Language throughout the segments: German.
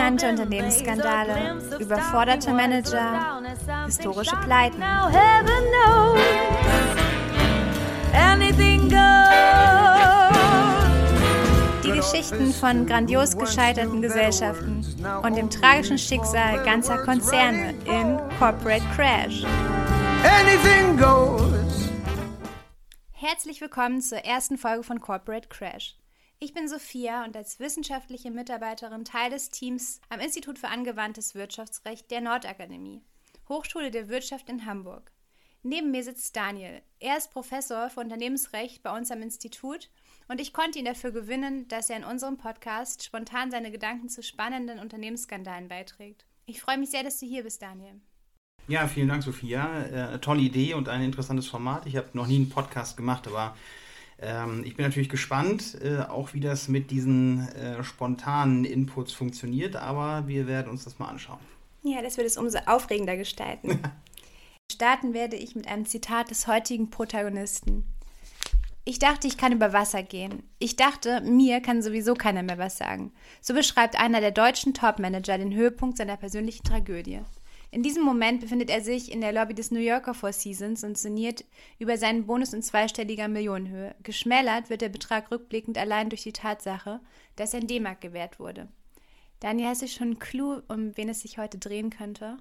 Fulminante Unternehmensskandale, überforderte Manager, historische Pleiten. Die Geschichten von grandios gescheiterten Gesellschaften und dem tragischen Schicksal ganzer Konzerne in Corporate Crash. Anything goes. Herzlich willkommen zur ersten Folge von Corporate Crash. Ich bin Sophia und als wissenschaftliche Mitarbeiterin Teil des Teams am Institut für angewandtes Wirtschaftsrecht der Nordakademie, Hochschule der Wirtschaft in Hamburg. Neben mir sitzt Daniel. Er ist Professor für Unternehmensrecht bei uns am Institut und ich konnte ihn dafür gewinnen, dass er in unserem Podcast spontan seine Gedanken zu spannenden Unternehmensskandalen beiträgt. Ich freue mich sehr, dass du hier bist, Daniel. Ja, vielen Dank, Sophia. Tolle Idee und ein interessantes Format. Ich habe noch nie einen Podcast gemacht, aber ich bin natürlich gespannt, auch wie das mit diesen spontanen Inputs funktioniert, aber wir werden uns das mal anschauen. Ja, das wird es umso aufregender gestalten. Starten werde ich mit einem Zitat des heutigen Protagonisten. Ich dachte, ich kann über Wasser gehen. Ich dachte, mir kann sowieso keiner mehr was sagen. So beschreibt einer der deutschen Topmanager den Höhepunkt seiner persönlichen Tragödie. In diesem Moment befindet er sich in der Lobby des New Yorker Four Seasons und sinniert über seinen Bonus in zweistelliger Millionenhöhe. Geschmälert wird der Betrag rückblickend allein durch die Tatsache, dass ein D-Mark gewährt wurde. Daniel, hast du schon einen Clou, um wen es sich heute drehen könnte?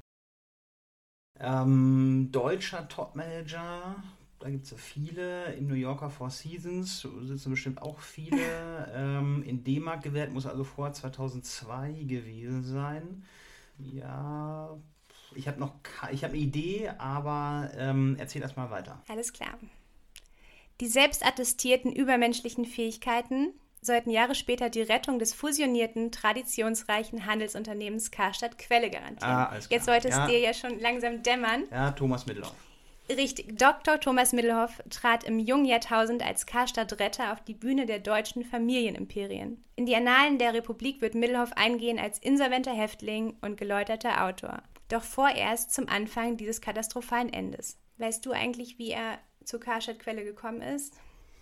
Deutscher Topmanager, da gibt es ja viele. Im New Yorker Four Seasons sitzen bestimmt auch viele. In D-Mark gewährt, muss also vor 2002 gewesen sein. Ja, ich habe eine Idee, aber erzähl erst mal weiter. Alles klar. Die selbstattestierten übermenschlichen Fähigkeiten sollten Jahre später die Rettung des fusionierten, traditionsreichen Handelsunternehmens Karstadt Quelle garantieren. Alles klar. Jetzt sollte es dir ja schon langsam dämmern. Ja, Thomas Middelhoff. Richtig, Dr. Thomas Middelhoff trat im jungen Jahrtausend als Karstadt-Retter auf die Bühne der deutschen Familienimperien. In die Annalen der Republik wird Middelhoff eingehen als insolventer Häftling und geläuterter Autor. Doch vorerst zum Anfang dieses katastrophalen Endes. Weißt du eigentlich, wie er zur Karstadt-Quelle gekommen ist?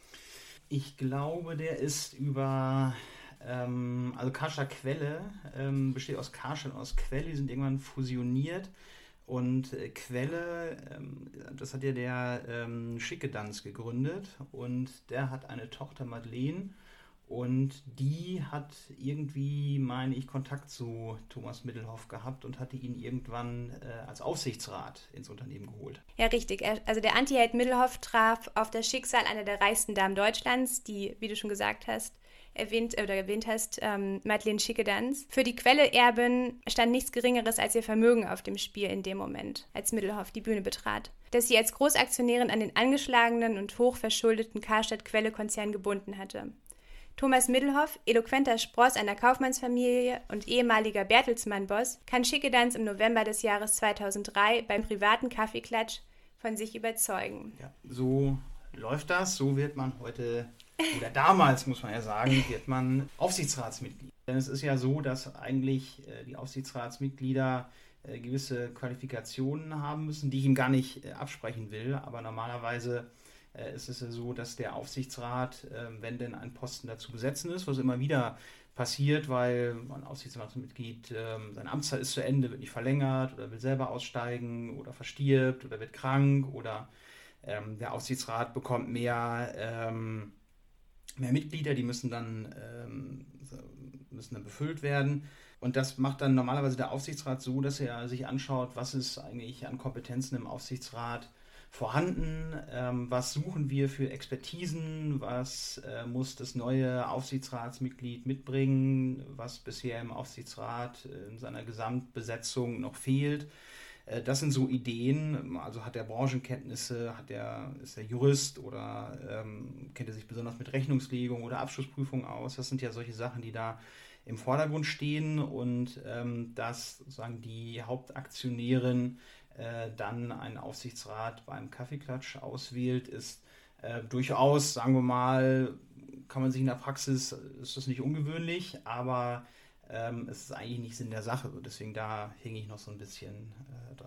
Ich glaube, der ist über, also Karstadt-Quelle besteht aus Karstadt und aus Quelle, die sind irgendwann fusioniert. Und Quelle, das hat ja der Schickedanz gegründet und der hat eine Tochter Madeleine und die hat irgendwie, meine ich, Kontakt zu Thomas Middelhoff gehabt und hatte ihn irgendwann als Aufsichtsrat ins Unternehmen geholt. Ja, richtig. Also der Antiheld Middelhoff traf auf das Schicksal einer der reichsten Damen Deutschlands, die, wie du schon gesagt hast, erwähnt hast, Madeleine Schickedanz. Für die Quelle-Erbin stand nichts Geringeres als ihr Vermögen auf dem Spiel in dem Moment, als Middelhoff die Bühne betrat, das sie als Großaktionärin an den angeschlagenen und hochverschuldeten Karstadt-Quelle-Konzern gebunden hatte. Thomas Middelhoff, eloquenter Spross einer Kaufmannsfamilie und ehemaliger Bertelsmann-Boss, kann Schickedanz im November des Jahres 2003 beim privaten Kaffeeklatsch von sich überzeugen. Ja, so läuft das, so wird man heute, oder damals muss man ja sagen, wird man Aufsichtsratsmitglied. Denn es ist ja so, dass eigentlich die Aufsichtsratsmitglieder gewisse Qualifikationen haben müssen, die ich ihm gar nicht absprechen will, aber normalerweise ist es ja so, dass der Aufsichtsrat, wenn denn ein Posten dazu besetzen ist, was immer wieder passiert, weil ein Aufsichtsratsmitglied, seine Amtszeit ist zu Ende, wird nicht verlängert oder will selber aussteigen oder verstirbt oder wird krank oder der Aufsichtsrat bekommt mehr Mitglieder, die müssen dann befüllt werden. Und das macht dann normalerweise der Aufsichtsrat so, dass er sich anschaut, was ist eigentlich an Kompetenzen im Aufsichtsrat vorhanden, was suchen wir für Expertisen, was muss das neue Aufsichtsratsmitglied mitbringen, was bisher im Aufsichtsrat in seiner Gesamtbesetzung noch fehlt. Das sind so Ideen, also hat er Branchenkenntnisse, ist er Jurist oder kennt er sich besonders mit Rechnungslegung oder Abschlussprüfung aus. Das sind ja solche Sachen, die da im Vordergrund stehen und dass sozusagen die Hauptaktionärin dann einen Aufsichtsrat beim Kaffeeklatsch auswählt, ist durchaus, sagen wir mal, kann man sich in der Praxis, ist das nicht ungewöhnlich, aber es ist eigentlich nicht Sinn der Sache. Deswegen da hänge ich noch so ein bisschen dran.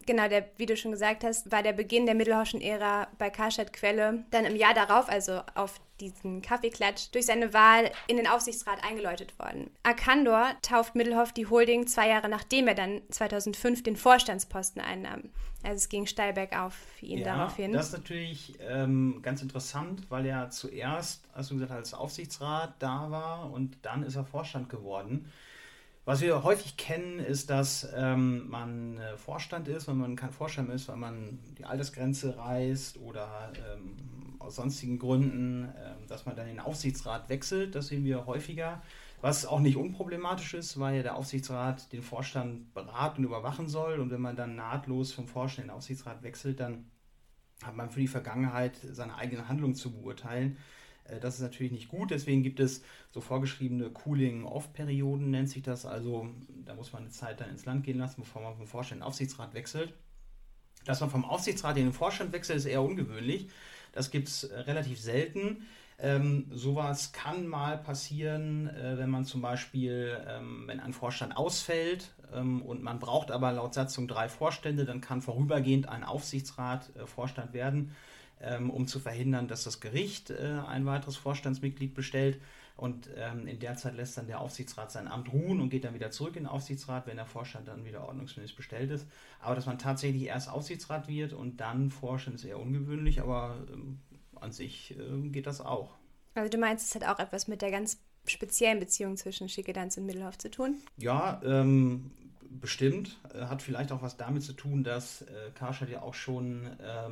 Genau, wie du schon gesagt hast, war der Beginn der Middelhoffschen Ära bei Karstadt Quelle dann im Jahr darauf, also auf diesen Kaffeeklatsch, durch seine Wahl in den Aufsichtsrat eingeläutet worden. Arcandor tauft Middelhoff die Holding 2 Jahre nachdem er dann 2005 den Vorstandsposten einnahm. Also es ging steil bergauf für ihn daraufhin. Das ist natürlich ganz interessant, weil er zuerst, hast du gesagt, als Aufsichtsrat da war und dann ist er Vorstand geworden. Was wir häufig kennen, ist, dass man Vorstand ist, wenn man kein Vorstand ist, weil man die Altersgrenze reißt oder aus sonstigen Gründen, dass man dann den Aufsichtsrat wechselt. Das sehen wir häufiger, was auch nicht unproblematisch ist, weil der Aufsichtsrat den Vorstand beraten und überwachen soll. Und wenn man dann nahtlos vom Vorstand in den Aufsichtsrat wechselt, dann hat man für die Vergangenheit seine eigene Handlung zu beurteilen. Das ist natürlich nicht gut, deswegen gibt es so vorgeschriebene Cooling-Off-Perioden, nennt sich das. Also da muss man eine Zeit dann ins Land gehen lassen, bevor man vom Vorstand in den Aufsichtsrat wechselt. Dass man vom Aufsichtsrat in den Vorstand wechselt, ist eher ungewöhnlich. Das gibt es relativ selten. Sowas kann mal passieren, wenn man zum Beispiel, wenn ein Vorstand ausfällt und man braucht aber laut Satzung 3 Vorstände, dann kann vorübergehend ein Aufsichtsrat Vorstand werden, um zu verhindern, dass das Gericht ein weiteres Vorstandsmitglied bestellt. Und in der Zeit lässt dann der Aufsichtsrat sein Amt ruhen und geht dann wieder zurück in den Aufsichtsrat, wenn der Vorstand dann wieder ordnungsgemäß bestellt ist. Aber dass man tatsächlich erst Aufsichtsrat wird und dann Vorstand, ist eher ungewöhnlich, aber an sich geht das auch. Also du meinst, es hat auch etwas mit der ganz speziellen Beziehung zwischen Schickedanz und Middelhoff zu tun? Ja, bestimmt. Hat vielleicht auch was damit zu tun, dass Karstadt ja auch schon,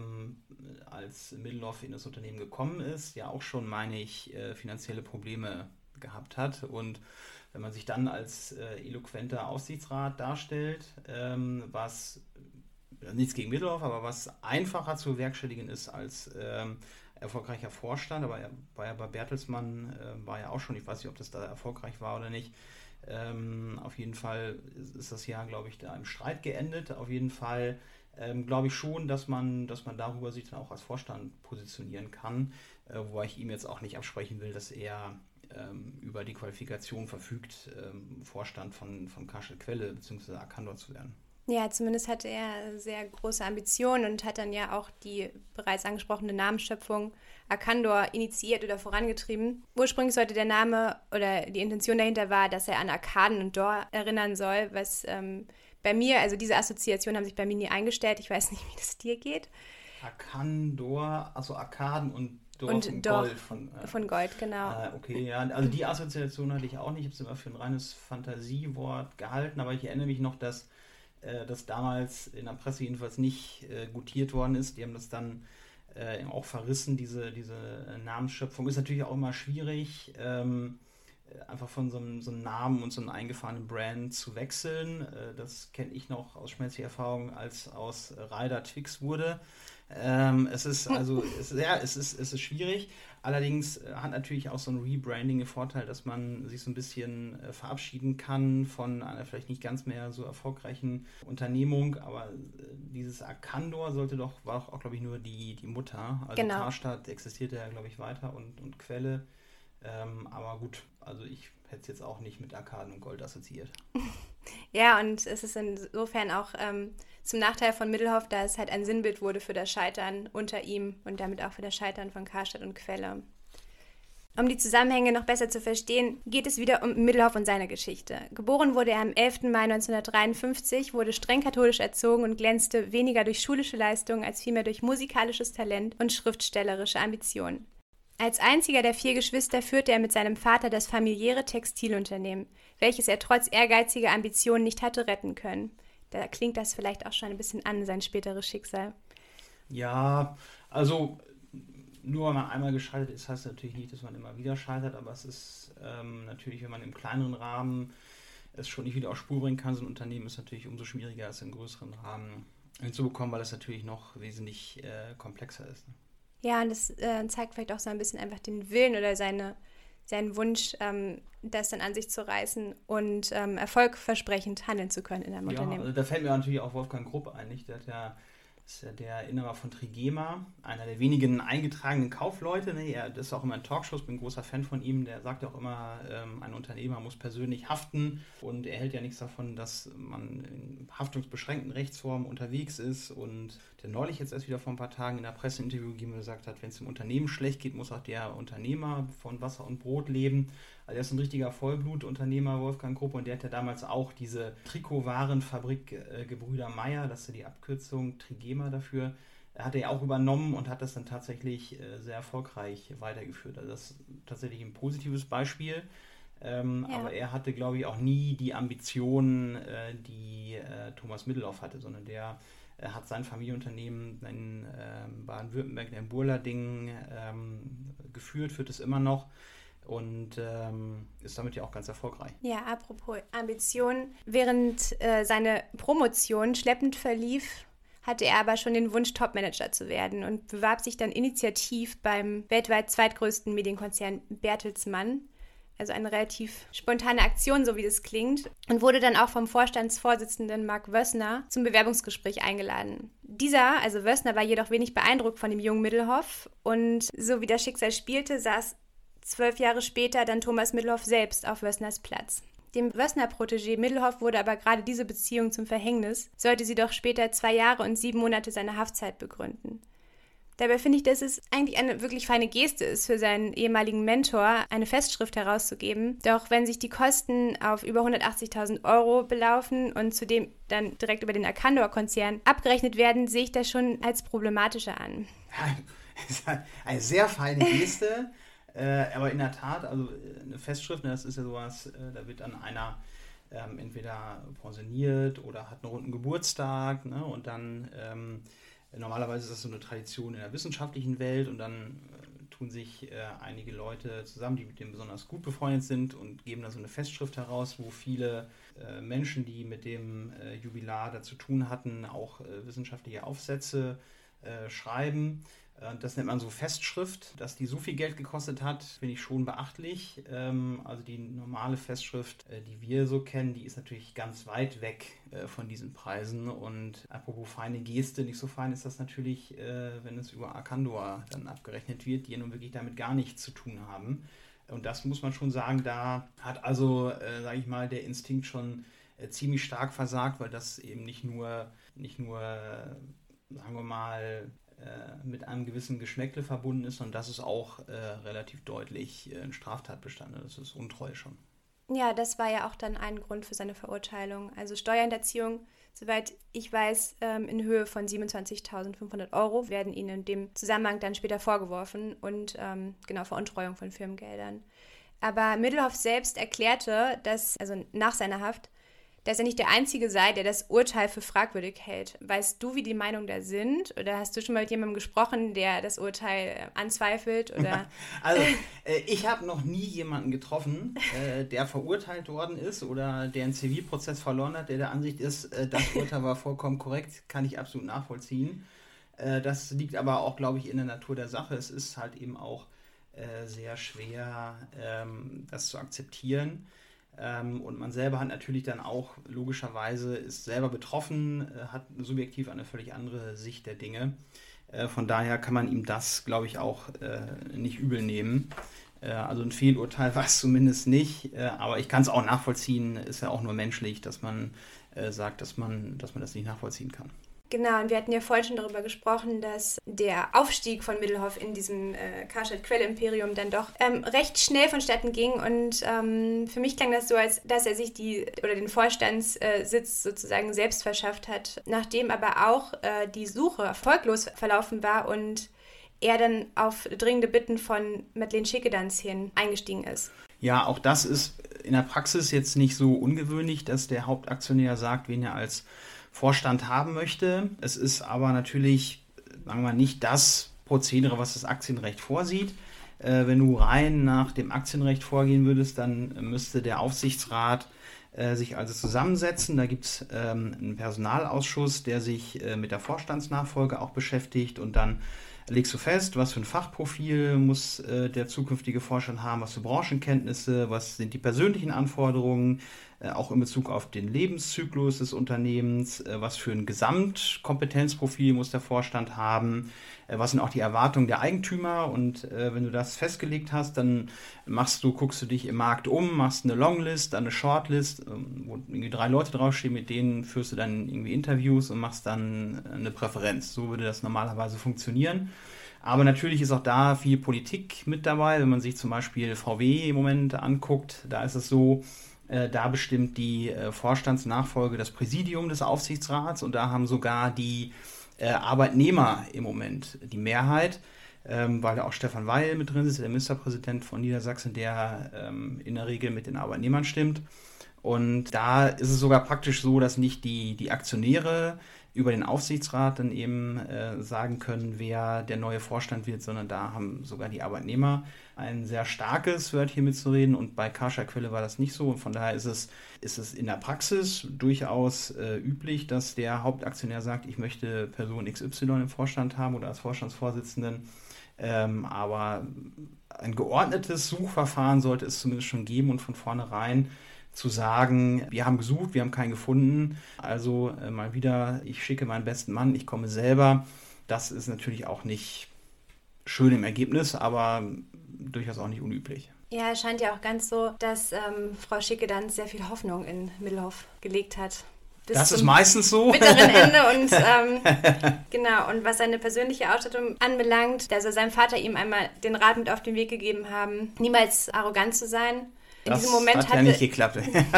als Middelhoff in das Unternehmen gekommen ist, ja auch schon, meine ich, finanzielle Probleme gehabt hat. Und wenn man sich dann als eloquenter Aufsichtsrat darstellt, was nichts gegen Middelhoff, aber was einfacher zu bewerkstelligen ist als erfolgreicher Vorstand, aber er war ja bei Bertelsmann, war ja auch schon, ich weiß nicht, ob das da erfolgreich war oder nicht. Auf jeden Fall ist das Jahr, glaube ich, da im Streit geendet. Auf jeden Fall glaube ich schon, dass man darüber sich dann auch als Vorstand positionieren kann, wobei ich ihm jetzt auch nicht absprechen will, dass er über die Qualifikation verfügt, Vorstand von Karstadt Quelle bzw. Arcandor zu werden. Ja, zumindest hatte er sehr große Ambitionen und hat dann ja auch die bereits angesprochene Namensschöpfung Arcandor initiiert oder vorangetrieben. Ursprünglich sollte der Name oder die Intention dahinter war, dass er an Arkaden und Dor erinnern soll, was bei mir, also diese Assoziationen haben sich bei mir nie eingestellt. Ich weiß nicht, wie das dir geht. Arcandor, also Arkaden und Dor und Gold. Von Gold, genau. Okay, ja, also die Assoziation hatte ich auch nicht. Ich habe es immer für ein reines Fantasiewort gehalten, aber ich erinnere mich noch, dass das damals in der Presse jedenfalls nicht gutiert worden ist. Die haben das dann auch verrissen, diese Namensschöpfung. Ist natürlich auch immer schwierig, einfach von so einem Namen und so einem eingefahrenen Brand zu wechseln. Das kenne ich noch aus schmerzlicher Erfahrung, als aus Ryder Twix wurde. Es ist schwierig. Allerdings hat natürlich auch so ein Rebranding den Vorteil, dass man sich so ein bisschen verabschieden kann von einer vielleicht nicht ganz mehr so erfolgreichen Unternehmung. Aber dieses Arcandor war auch, glaube ich, nur die Mutter. Also genau. Karstadt existierte ja, glaube ich, weiter und Quelle. Aber gut, also ich hätte es jetzt auch nicht mit Arkaden und Gold assoziiert. Ja, und es ist insofern auch zum Nachteil von Middelhoff, da es halt ein Sinnbild wurde für das Scheitern unter ihm und damit auch für das Scheitern von Karstadt und Quelle. Um die Zusammenhänge noch besser zu verstehen, geht es wieder um Middelhoff und seine Geschichte. Geboren wurde er am 11. Mai 1953, wurde streng katholisch erzogen und glänzte weniger durch schulische Leistungen als vielmehr durch musikalisches Talent und schriftstellerische Ambitionen. Als einziger der 4 Geschwister führte er mit seinem Vater das familiäre Textilunternehmen, welches er trotz ehrgeiziger Ambitionen nicht hatte retten können. Da klingt das vielleicht auch schon ein bisschen an, sein späteres Schicksal. Ja, also nur weil man einmal gescheitert ist, heißt natürlich nicht, dass man immer wieder scheitert, aber es ist natürlich, wenn man im kleineren Rahmen es schon nicht wieder auf Spur bringen kann, so ein Unternehmen ist natürlich umso schwieriger als im größeren Rahmen hinzubekommen, weil das natürlich noch wesentlich komplexer ist. Ne? Ja, und das zeigt vielleicht auch so ein bisschen einfach den Willen oder seinen Wunsch, das dann an sich zu reißen und erfolgversprechend handeln zu können in einem Unternehmen. Also da fällt mir natürlich auch Wolfgang Grupp ein, nicht? Der hat ja ist ja der Inhaber von Trigema, einer der wenigen eingetragenen Kaufleute. Ne? Er ist auch immer in Talkshows, bin ein großer Fan von ihm. Der sagt ja auch immer, ein Unternehmer muss persönlich haften. Und er hält ja nichts davon, dass man in haftungsbeschränkten Rechtsformen unterwegs ist. Und der neulich jetzt erst wieder vor ein paar Tagen in der Presseinterview gesagt hat, wenn es dem Unternehmen schlecht geht, muss auch der Unternehmer von Wasser und Brot leben. Also er ist ein richtiger Vollblutunternehmer, Wolfgang Gruppe, und der hat ja damals auch diese Trikotwarenfabrik Gebrüder Meyer, das ist ja die Abkürzung Trigema dafür, hat er ja auch übernommen und hat das dann tatsächlich sehr erfolgreich weitergeführt. Also das ist tatsächlich ein positives Beispiel. Aber er hatte, glaube ich, auch nie die Ambitionen, die Thomas Middelhoff hatte, sondern der hat sein Familienunternehmen in Baden-Württemberg, in Burlading, geführt, führt es immer noch. Und ist damit ja auch ganz erfolgreich. Ja, apropos Ambition. Während seine Promotion schleppend verlief, hatte er aber schon den Wunsch, Topmanager zu werden und bewarb sich dann initiativ beim weltweit zweitgrößten Medienkonzern Bertelsmann. Also eine relativ spontane Aktion, so wie das klingt. Und wurde dann auch vom Vorstandsvorsitzenden Mark Wössner zum Bewerbungsgespräch eingeladen. Dieser, also Wössner, war jedoch wenig beeindruckt von dem jungen Middelhoff. Und so wie das Schicksal spielte, saß 12 Jahre später dann Thomas Middelhoff selbst auf Wössners Platz. Dem Wössner-Protégé Middelhoff wurde aber gerade diese Beziehung zum Verhängnis, sollte sie doch später 2 Jahre und 7 Monate seine Haftzeit begründen. Dabei finde ich, dass es eigentlich eine wirklich feine Geste ist, für seinen ehemaligen Mentor eine Festschrift herauszugeben. Doch wenn sich die Kosten auf über 180.000 € belaufen und zudem dann direkt über den Arcandor-Konzern abgerechnet werden, sehe ich das schon als problematischer an. Eine sehr feine Geste. Aber in der Tat, also eine Festschrift, das ist ja sowas, da wird dann einer entweder pensioniert oder hat einen runden Geburtstag, ne, und dann normalerweise ist das so eine Tradition in der wissenschaftlichen Welt und dann tun sich einige Leute zusammen, die mit dem besonders gut befreundet sind und geben dann so eine Festschrift heraus, wo viele Menschen, die mit dem Jubilar da zu tun hatten, auch wissenschaftliche Aufsätze schreiben. Das nennt man so Festschrift. Dass die so viel Geld gekostet hat, finde ich schon beachtlich. Also die normale Festschrift, die wir so kennen, die ist natürlich ganz weit weg von diesen Preisen. Und apropos feine Geste, nicht so fein ist das natürlich, wenn es über Arcandor dann abgerechnet wird, die ja nun wirklich damit gar nichts zu tun haben. Und das muss man schon sagen, da hat also, sage ich mal, der Instinkt schon ziemlich stark versagt, weil das eben nicht nur, sagen wir mal, mit einem gewissen Geschmäckle verbunden ist, und das ist auch relativ deutlich ein Straftatbestand. Das ist Untreue schon. Ja, das war ja auch dann ein Grund für seine Verurteilung. Also Steuerhinterziehung, soweit ich weiß, in Höhe von 27.500 € werden ihnen in dem Zusammenhang dann später vorgeworfen und Veruntreuung von Firmengeldern. Aber Middelhoff selbst erklärte, dass, also nach seiner Haft, dass er nicht der Einzige sei, der das Urteil für fragwürdig hält. Weißt du, wie die Meinungen da sind? Oder hast du schon mal mit jemandem gesprochen, der das Urteil anzweifelt? Oder? Also, ich habe noch nie jemanden getroffen, der verurteilt worden ist oder der einen Zivilprozess verloren hat, der der Ansicht ist, das Urteil war vollkommen korrekt, kann ich absolut nachvollziehen. Das liegt aber auch, glaube ich, in der Natur der Sache. Es ist halt eben auch sehr schwer, das zu akzeptieren. Und man selber hat natürlich dann auch, logischerweise, ist selber betroffen, hat subjektiv eine völlig andere Sicht der Dinge. Von daher kann man ihm das, glaube ich, auch nicht übel nehmen. Also ein Fehlurteil war es zumindest nicht, aber ich kann es auch nachvollziehen, ist ja auch nur menschlich, dass man sagt, dass man das nicht nachvollziehen kann. Genau, und wir hatten ja vorhin schon darüber gesprochen, dass der Aufstieg von Middelhoff in diesem Karstadt-Quelle-Imperium dann doch recht schnell vonstatten ging. Und für mich klang das so, als dass er sich den Vorstandssitz sozusagen selbst verschafft hat, nachdem aber auch die Suche erfolglos verlaufen war und er dann auf dringende Bitten von Madeleine Schickedanz hin eingestiegen ist. Ja, auch das ist in der Praxis jetzt nicht so ungewöhnlich, dass der Hauptaktionär sagt, wen er als Vorstand haben möchte. Es ist aber natürlich, sagen wir mal, nicht das Prozedere, was das Aktienrecht vorsieht. Wenn du rein nach dem Aktienrecht vorgehen würdest, dann müsste der Aufsichtsrat sich also zusammensetzen. Da gibt es einen Personalausschuss, der sich mit der Vorstandsnachfolge auch beschäftigt, und dann legst du fest, was für ein Fachprofil muss der zukünftige Vorstand haben, was für Branchenkenntnisse, was sind die persönlichen Anforderungen, auch in Bezug auf den Lebenszyklus des Unternehmens, was für ein Gesamtkompetenzprofil muss der Vorstand haben, was sind auch die Erwartungen der Eigentümer und wenn du das festgelegt hast, dann guckst du dich im Markt um, machst eine Longlist, dann eine Shortlist, wo irgendwie 3 Leute draufstehen, mit denen führst du dann irgendwie Interviews und machst dann eine Präferenz. So würde das normalerweise funktionieren. Aber natürlich ist auch da viel Politik mit dabei. Wenn man sich zum Beispiel VW im Moment anguckt, da ist es so, da bestimmt die Vorstandsnachfolge das Präsidium des Aufsichtsrats und da haben sogar die Arbeitnehmer im Moment die Mehrheit, weil da auch Stefan Weil mit drin ist, der Ministerpräsident von Niedersachsen, der in der Regel mit den Arbeitnehmern stimmt. Und da ist es sogar praktisch so, dass nicht die Aktionäre über den Aufsichtsrat dann eben sagen können, wer der neue Vorstand wird, sondern da haben sogar die Arbeitnehmer ein sehr starkes Wörtchen mitzureden und bei Karstadt Quelle war das nicht so und von daher ist es in der Praxis durchaus üblich, dass der Hauptaktionär sagt, ich möchte Person XY im Vorstand haben oder als Vorstandsvorsitzenden, aber ein geordnetes Suchverfahren sollte es zumindest schon geben und von vornherein zu sagen, wir haben gesucht, wir haben keinen gefunden, also mal wieder, ich schicke meinen besten Mann, ich komme selber. Das ist natürlich auch nicht schön im Ergebnis, aber durchaus auch nicht unüblich. Ja, es scheint ja auch ganz so, dass Frau Schickedanz sehr viel Hoffnung in Middelhoff gelegt hat. Das ist meistens so. Bitteren Ende und genau. Und was seine persönliche Ausstattung anbelangt, da soll sein Vater ihm einmal den Rat mit auf den Weg gegeben haben, niemals arrogant zu sein. In das diesem Moment hat ja nicht geklappt.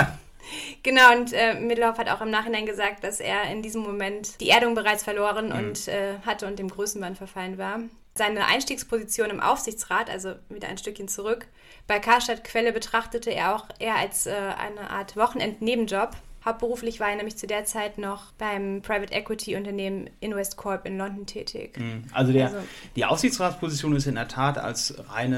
Genau, und Middelhoff hat auch im Nachhinein gesagt, dass er in diesem Moment die Erdung bereits verloren und hatte und dem Größenwahn verfallen war. Seine Einstiegsposition im Aufsichtsrat, also wieder ein Stückchen zurück, bei Karstadt Quelle betrachtete er auch eher als eine Art Wochenend-Nebenjob. Hauptberuflich war er nämlich zu der Zeit noch beim Private Equity Unternehmen Investcorp in London tätig. Also die Aufsichtsratsposition ist in der Tat als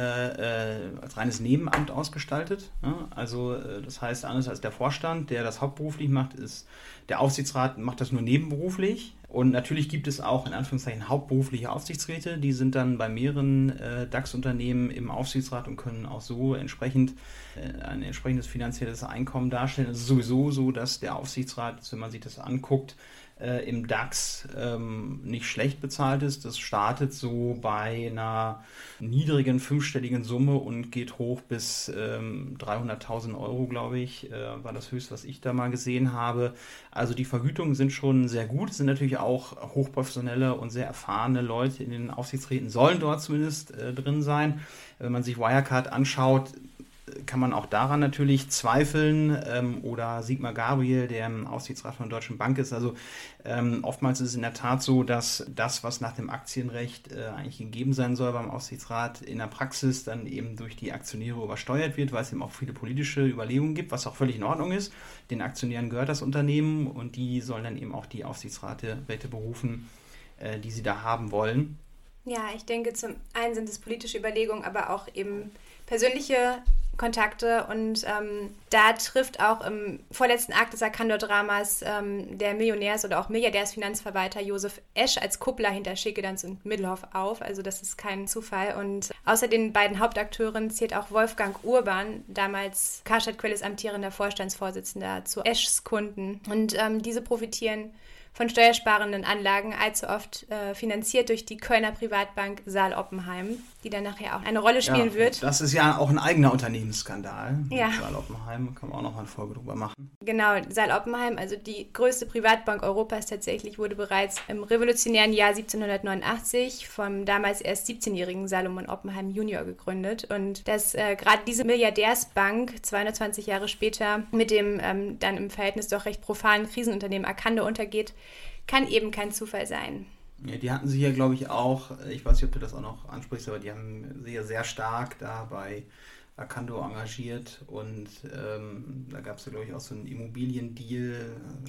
reines Nebenamt ausgestaltet. Also das heißt, anders als der Vorstand, der das hauptberuflich macht, ist der Aufsichtsrat macht das nur nebenberuflich. Und natürlich gibt es auch in Anführungszeichen hauptberufliche Aufsichtsräte, die sind dann bei mehreren DAX-Unternehmen im Aufsichtsrat und können auch so entsprechend ein entsprechendes finanzielles Einkommen darstellen. Es ist sowieso so, dass der Aufsichtsrat, wenn man sich das anguckt, im DAX nicht schlecht bezahlt ist. Das startet so bei einer niedrigen fünfstelligen Summe und geht hoch bis 300.000 Euro, glaube ich, war das höchste, was ich da mal gesehen habe. Also die Vergütungen sind schon sehr gut. Es sind natürlich auch hochprofessionelle und sehr erfahrene Leute in den Aufsichtsräten, sollen dort zumindest drin sein. Wenn man sich Wirecard anschaut, kann man auch daran natürlich zweifeln oder Sigmar Gabriel, der im Aufsichtsrat von der Deutschen Bank ist. Also oftmals ist es in der Tat so, dass das, was nach dem Aktienrecht eigentlich gegeben sein soll beim Aufsichtsrat, in der Praxis dann eben durch die Aktionäre übersteuert wird, weil es eben auch viele politische Überlegungen gibt, was auch völlig in Ordnung ist. Den Aktionären gehört das Unternehmen und die sollen dann eben auch die Aufsichtsräte berufen, die sie da haben wollen. Ja, ich denke, zum einen sind es politische Überlegungen, aber auch eben persönliche Kontakte und da trifft auch im vorletzten Akt des Arcandor-Dramas der Millionärs- oder auch Milliardärsfinanzverwalter Josef Esch als Kuppler hinter Schickedanz und Middelhoff auf. Also das ist kein Zufall. Und außer den beiden Hauptakteuren zählt auch Wolfgang Urban, damals Karstadt Quelles amtierender Vorstandsvorsitzender, zu Eschs Kunden. Und diese profitieren von steuersparenden Anlagen, allzu oft finanziert durch die Kölner Privatbank Saal Oppenheim, die dann nachher auch eine Rolle spielen wird. Das ist ja auch ein eigener Unternehmensskandal. Ja. Saal Oppenheim, kann man auch noch mal eine Folge drüber machen. Genau, Saal Oppenheim, also die größte Privatbank Europas tatsächlich, wurde bereits im revolutionären Jahr 1789 vom damals erst 17-jährigen Salomon Oppenheim Junior gegründet. Und dass gerade diese Milliardärsbank 220 Jahre später mit dem dann im Verhältnis doch recht profanen Krisenunternehmen Arcandor untergeht, kann eben kein Zufall sein. Ja, die hatten sich ja, glaube ich, auch, ich weiß nicht, ob du das auch noch ansprichst, aber die haben sich ja sehr stark da bei Arcandor engagiert und da gab es ja, glaube ich, auch so einen Immobiliendeal.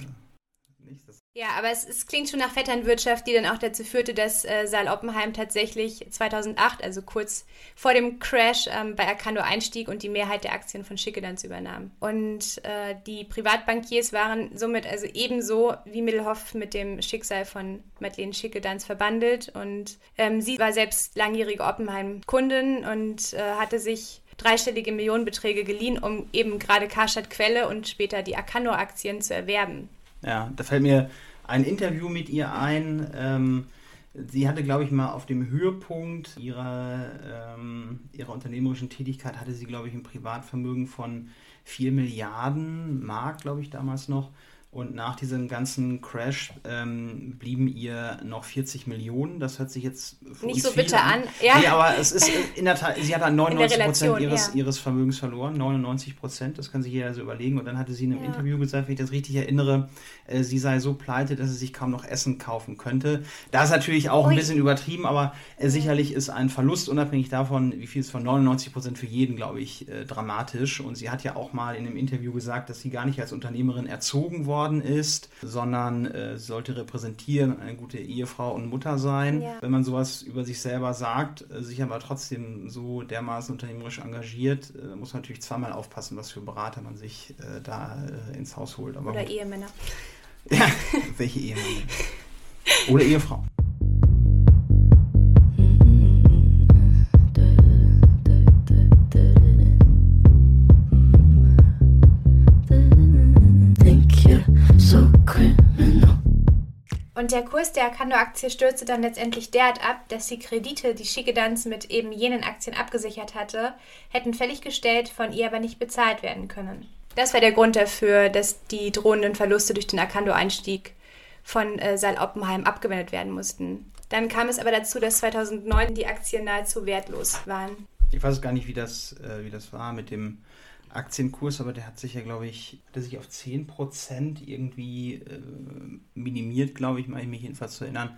Ja, aber es klingt schon nach Vetternwirtschaft, die dann auch dazu führte, dass Saal Oppenheim tatsächlich 2008, also kurz vor dem Crash, bei Arcandor einstieg und die Mehrheit der Aktien von Schickedanz übernahm. Und die Privatbankiers waren somit also ebenso wie Middelhoff mit dem Schicksal von Madeleine Schickedanz verbandelt. Und sie war selbst langjährige Oppenheim-Kundin und hatte sich dreistellige Millionenbeträge geliehen, um eben gerade Karstadt Quelle und später die Arcandor-Aktien zu erwerben. Ja, da fällt mir ein Interview mit ihr ein. Sie hatte, glaube ich, mal auf dem Höhepunkt ihrer unternehmerischen Tätigkeit, hatte sie, glaube ich, ein Privatvermögen von 4 Milliarden Mark, glaube ich, damals noch. Und nach diesem ganzen Crash blieben ihr noch 40 Millionen. Das hört sich jetzt nicht so bitter an. Ja. Nee, aber es ist in der Tat, sie hat dann 99% ihres Vermögens verloren. 99%, das kann sich jeder so überlegen. Und dann hatte sie in einem Interview gesagt, wenn ich das richtig erinnere, sie sei so pleite, dass sie sich kaum noch Essen kaufen könnte. Da ist natürlich auch ein bisschen übertrieben, aber sicherlich ist ein Verlust, unabhängig davon, wie viel es von 99% für jeden, glaube ich, dramatisch. Und sie hat ja auch mal in einem Interview gesagt, dass sie gar nicht als Unternehmerin erzogen worden ist, sondern sollte repräsentieren, eine gute Ehefrau und Mutter sein. Ja. Wenn man sowas über sich selber sagt, sich aber trotzdem so dermaßen unternehmerisch engagiert, muss man natürlich zweimal aufpassen, was für Berater man sich da ins Haus holt. Aber oder Ehemänner. Ja, welche Ehemänner? Oder Ehefrau. Und der Kurs der Arcandor-Aktie stürzte dann letztendlich derart ab, dass die Kredite, die Schickedanz mit eben jenen Aktien abgesichert hatte, hätten fälliggestellt, von ihr aber nicht bezahlt werden können. Das war der Grund dafür, dass die drohenden Verluste durch den Arcandor-Einstieg von Sal. Oppenheim abgewendet werden mussten. Dann kam es aber dazu, dass 2009 die Aktien nahezu wertlos waren. Ich weiß gar nicht, wie das war mit dem Aktienkurs, aber der hat sich ja, glaube ich, auf 10% irgendwie minimiert, glaube ich, meine ich mich jedenfalls zu erinnern.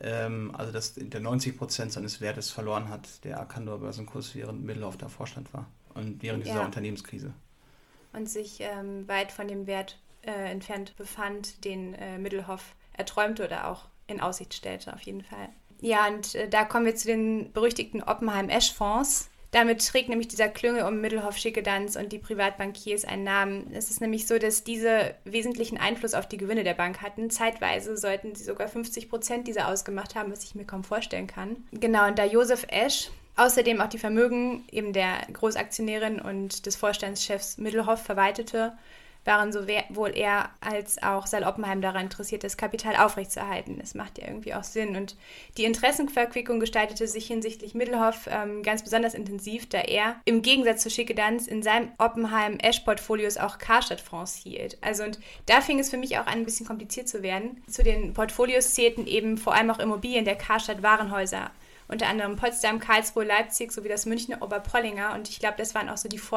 Also dass der 90% seines Wertes verloren hat, der Arcandor-Börsenkurs, während Middelhoff da Vorstand war und während dieser Unternehmenskrise. Und sich weit von dem Wert entfernt befand, den Middelhoff erträumte oder auch in Aussicht stellte, auf jeden Fall. Ja, und da kommen wir zu den berüchtigten Oppenheim-Esch-Fonds. Damit trägt nämlich dieser Klüngel um Middelhoff, Schickedanz und die Privatbankiers einen Namen. Es ist nämlich so, dass diese wesentlichen Einfluss auf die Gewinne der Bank hatten. Zeitweise sollten sie sogar 50% dieser ausgemacht haben, was ich mir kaum vorstellen kann. Genau, und da Joseph Esch außerdem auch die Vermögen eben der Großaktionärin und des Vorstandschefs Middelhoff verwaltete, waren sowohl er als auch Sal. Oppenheim daran interessiert, das Kapital aufrechtzuerhalten. Das macht ja irgendwie auch Sinn. Und die Interessenverquickung gestaltete sich hinsichtlich Middelhoff ganz besonders intensiv, da er im Gegensatz zu Schickedanz in seinem Oppenheim-Esch-Portfolios auch Karstadt-Fonds hielt. Also und da fing es für mich auch an, ein bisschen kompliziert zu werden. Zu den Portfolios zählten eben vor allem auch Immobilien der Karstadt-Warenhäuser. Unter anderem Potsdam, Karlsruhe, Leipzig sowie das Münchner Oberpollinger. Und ich glaube, das waren auch so die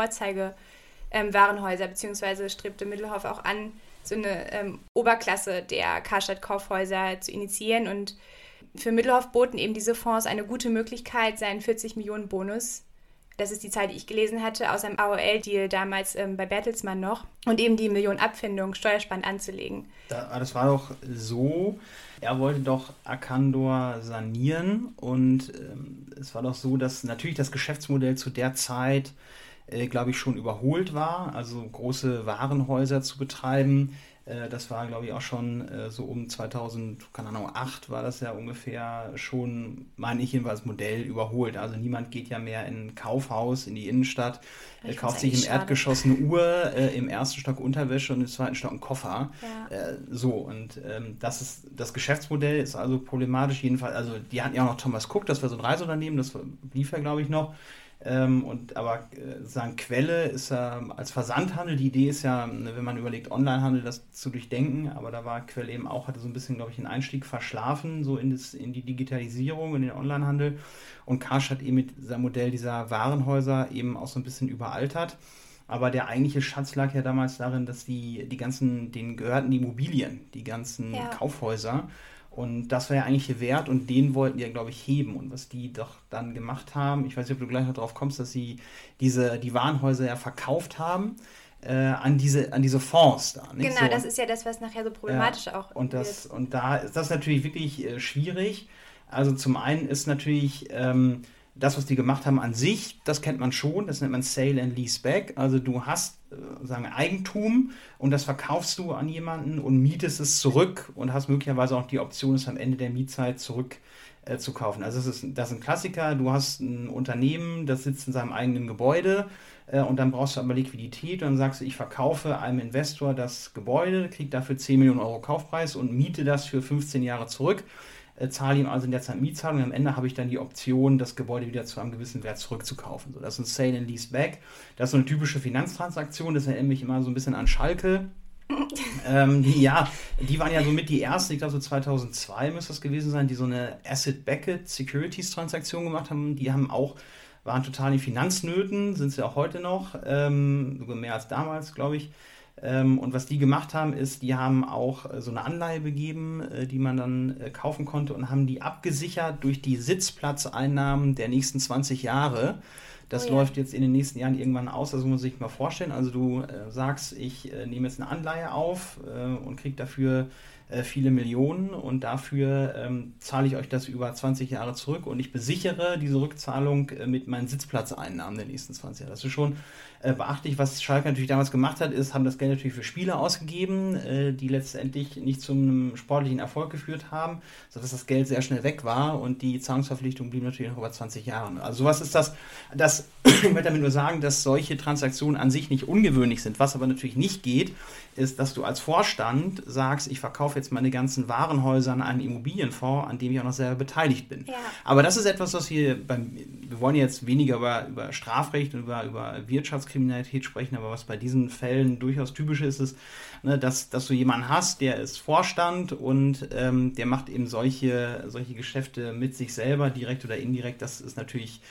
Warenhäuser, beziehungsweise strebte Middelhoff auch an, so eine Oberklasse der Karstadt-Kaufhäuser zu initiieren. Und für Middelhoff boten eben diese Fonds eine gute Möglichkeit, seinen 40-Millionen-Bonus, das ist die Zahl, die ich gelesen hatte, aus einem AOL-Deal damals bei Bertelsmann noch, und eben die Millionenabfindung steuersparend anzulegen. Das war doch so, er wollte doch Arcandor sanieren und es war doch so, dass natürlich das Geschäftsmodell zu der Zeit glaube ich, schon überholt war, also große Warenhäuser zu betreiben. Das war, glaube ich, auch schon so um 2008 war das ja ungefähr schon, meine ich jedenfalls, Modell überholt. Also niemand geht ja mehr in ein Kaufhaus, in die Innenstadt, kauft sich im Erdgeschoss eine Uhr, im ersten Stock Unterwäsche und im zweiten Stock einen Koffer. Ja. Das Geschäftsmodell ist also problematisch jedenfalls. Also die hatten ja auch noch Thomas Cook, das war so ein Reiseunternehmen, das lief ja, glaube ich, noch. Aber sagen Quelle ist ja als Versandhandel, die Idee ist ja, wenn man überlegt, Onlinehandel das zu durchdenken, aber da war Quelle eben auch, hatte so ein bisschen, glaube ich, einen Einstieg verschlafen, so in die Digitalisierung, in den Onlinehandel, und Karstadt eben mit seinem Modell dieser Warenhäuser eben auch so ein bisschen überaltert. Aber der eigentliche Schatz lag ja damals darin, dass denen gehörten die Immobilien, die ganzen Kaufhäuser. Und das war ja eigentlich ihr Wert und den wollten die ja, glaube ich, heben. Und was die doch dann gemacht haben, ich weiß nicht, ob du gleich noch drauf kommst, dass sie die Warenhäuser ja verkauft haben an diese Fonds da. Nicht? Genau, so, das ist ja das, was nachher so problematisch auch wird. Und da ist das natürlich wirklich schwierig. Also zum einen ist natürlich das, was die gemacht haben an sich, das kennt man schon, das nennt man Sale and Lease Back. Also du hast Eigentum und das verkaufst du an jemanden und mietest es zurück und hast möglicherweise auch die Option, es am Ende der Mietzeit zurück zu kaufen. Also das ist ein Klassiker. Du hast ein Unternehmen, das sitzt in seinem eigenen Gebäude und dann brauchst du aber Liquidität und dann sagst du, ich verkaufe einem Investor das Gebäude, kriege dafür 10 Millionen Euro Kaufpreis und miete das für 15 Jahre zurück, zahle ihm also in der Zeit Mietzahlung und am Ende habe ich dann die Option, das Gebäude wieder zu einem gewissen Wert zurückzukaufen. So, das ist ein Sale and Lease Back. Das ist so eine typische Finanztransaktion, das erinnert mich immer so ein bisschen an Schalke. Die waren ja somit die ersten, ich glaube so 2002 müsste das gewesen sein, die so eine Asset-Backed Securities-Transaktion gemacht haben. Die waren total in Finanznöten, sind sie auch heute noch, sogar mehr als damals, glaube ich. Und was die gemacht haben, ist, die haben auch so eine Anleihe begeben, die man dann kaufen konnte und haben die abgesichert durch die Sitzplatzeinnahmen der nächsten 20 Jahre. Das läuft jetzt in den nächsten Jahren irgendwann aus, das muss man sich mal vorstellen. Also du sagst, ich nehme jetzt eine Anleihe auf und kriege dafür viele Millionen und dafür zahle ich euch das über 20 Jahre zurück und ich besichere diese Rückzahlung mit meinen Sitzplatzeinnahmen der nächsten 20 Jahre. Das ist schon beachtlich. Was Schalke natürlich damals gemacht hat, haben das Geld natürlich für Spieler ausgegeben, die letztendlich nicht zu einem sportlichen Erfolg geführt haben, sodass das Geld sehr schnell weg war und die Zahlungsverpflichtung blieb natürlich noch über 20 Jahre. Also sowas ist das ich möchte damit nur sagen, dass solche Transaktionen an sich nicht ungewöhnlich sind. Was aber natürlich nicht geht, ist, dass du als Vorstand sagst, ich verkaufe jetzt meine ganzen Warenhäuser an einen Immobilienfonds, an dem ich auch noch selber beteiligt bin. Ja. Aber das ist etwas, was wir wollen jetzt weniger über Strafrecht und über Wirtschaftskriminalität sprechen, aber was bei diesen Fällen durchaus typisch ist, dass du jemanden hast, der ist Vorstand und der macht eben solche Geschäfte mit sich selber, direkt oder indirekt. Das ist natürlich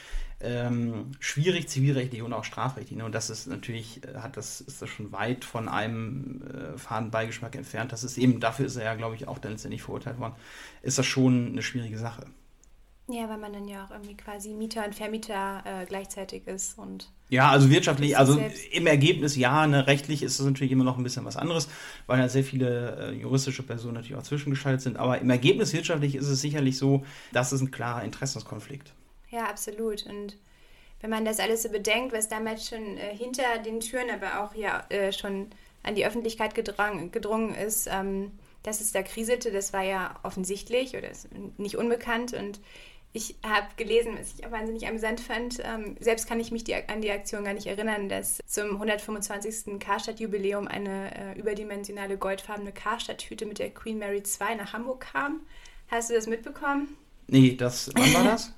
schwierig, zivilrechtlich und auch strafrechtlich. Und das ist natürlich, ist das schon weit von einem Fadenbeigeschmack entfernt. Das ist eben, dafür ist er ja, glaube ich, auch dann letztendlich verurteilt worden. Ist das schon eine schwierige Sache. Ja, weil man dann ja auch irgendwie quasi Mieter und Vermieter gleichzeitig ist und ja, also wirtschaftlich, also im Ergebnis ja, rechtlich ist das natürlich immer noch ein bisschen was anderes, weil da sehr viele juristische Personen natürlich auch zwischengeschaltet sind. Aber im Ergebnis wirtschaftlich ist es sicherlich so, dass es ein klarer Interessenskonflikt. Ja, absolut. Und wenn man das alles so bedenkt, was damals schon hinter den Türen, aber auch ja schon an die Öffentlichkeit gedrungen ist, dass es da kriselte, das war ja offensichtlich oder ist nicht unbekannt. Und ich habe gelesen, was ich auch wahnsinnig amüsant fand, selbst kann ich mich an die Aktion gar nicht erinnern, dass zum 125. Karstadt-Jubiläum eine überdimensionale goldfarbene Karstadt-Tüte mit der Queen Mary II nach Hamburg kam. Hast du das mitbekommen? Nee, wann war das?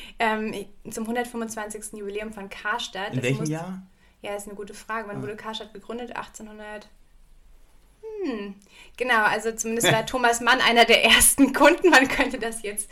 Zum 125. Jubiläum von Karstadt. In welchem Jahr? Ja, das ist eine gute Frage. Wann wurde Karstadt gegründet? 1800? Genau, also zumindest war Thomas Mann einer der ersten Kunden. Man könnte das jetzt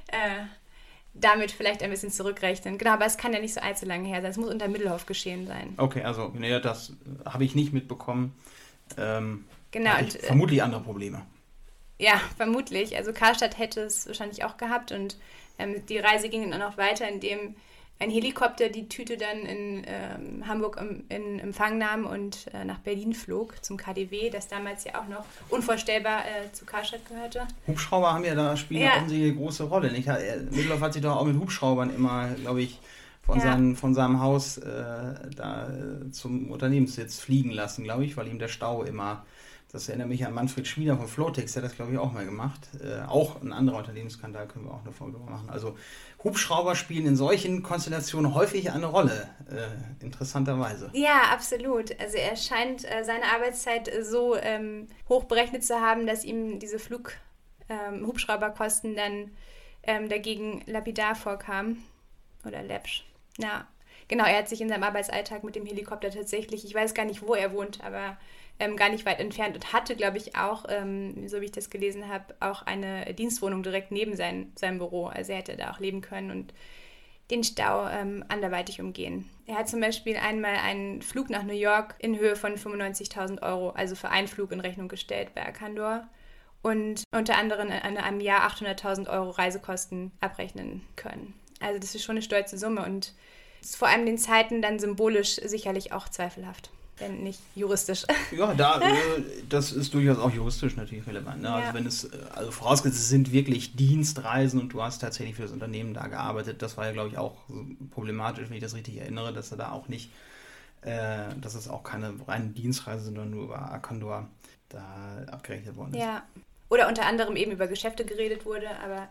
damit vielleicht ein bisschen zurückrechnen. Genau, aber es kann ja nicht so allzu lange her sein. Es muss unter Middelhoff geschehen sein. Okay, also das habe ich nicht mitbekommen. Genau. Vermutlich andere Probleme. Ja, vermutlich. Also Karstadt hätte es wahrscheinlich auch gehabt und die Reise ging dann auch noch weiter, indem ein Helikopter die Tüte dann in Hamburg in Empfang nahm und nach Berlin flog zum KaDeWe, das damals ja auch noch unvorstellbar zu Karstadt gehörte. Hubschrauber spielen ja offensichtlich eine große Rolle. Middelhoff hat sich doch auch mit Hubschraubern immer, glaube ich, von seinem Haus da zum Unternehmenssitz fliegen lassen, glaube ich, weil ihm der Stau immer... Das erinnert mich an Manfred Schmieder von Flotex, der hat das, glaube ich, auch mal gemacht. Auch ein anderer Unternehmensskandal, können wir auch eine Folge drüber machen. Also Hubschrauber spielen in solchen Konstellationen häufig eine Rolle, interessanterweise. Ja, absolut. Also er scheint seine Arbeitszeit so hoch berechnet zu haben, dass ihm diese Hubschrauberkosten dann dagegen lapidar vorkamen. Oder läppsch. Ja, genau, er hat sich in seinem Arbeitsalltag mit dem Helikopter tatsächlich, ich weiß gar nicht, wo er wohnt, aber gar nicht weit entfernt und hatte, glaube ich, auch, so wie ich das gelesen habe, auch eine Dienstwohnung direkt neben seinem Büro. Also er hätte da auch leben können und den Stau anderweitig umgehen. Er hat zum Beispiel einmal einen Flug nach New York in Höhe von 95.000 Euro, also für einen Flug in Rechnung gestellt bei Arcandor und unter anderem in einem Jahr 800.000 Euro Reisekosten abrechnen können. Also das ist schon eine stolze Summe und ist vor allem den Zeiten dann symbolisch sicherlich auch zweifelhaft. Wenn nicht juristisch. Ja, das ist durchaus auch juristisch natürlich relevant. Ne? Ja. Also vorausgesetzt, es sind wirklich Dienstreisen und du hast tatsächlich für das Unternehmen da gearbeitet, das war ja, glaube ich, auch problematisch, wenn ich das richtig erinnere, dass er da auch nicht, dass es auch keine reine Dienstreise, sondern nur über Arcandor da abgerechnet worden ist. Ja, oder unter anderem eben über Geschäfte geredet wurde, aber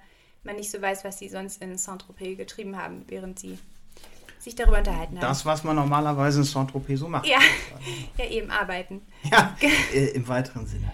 man nicht so weiß, was sie sonst in Saint-Tropez getrieben haben, während sie sich darüber unterhalten haben. Das, was man normalerweise in Saint-Tropez so macht. Ja, ja, eben arbeiten. Ja, im weiteren Sinne.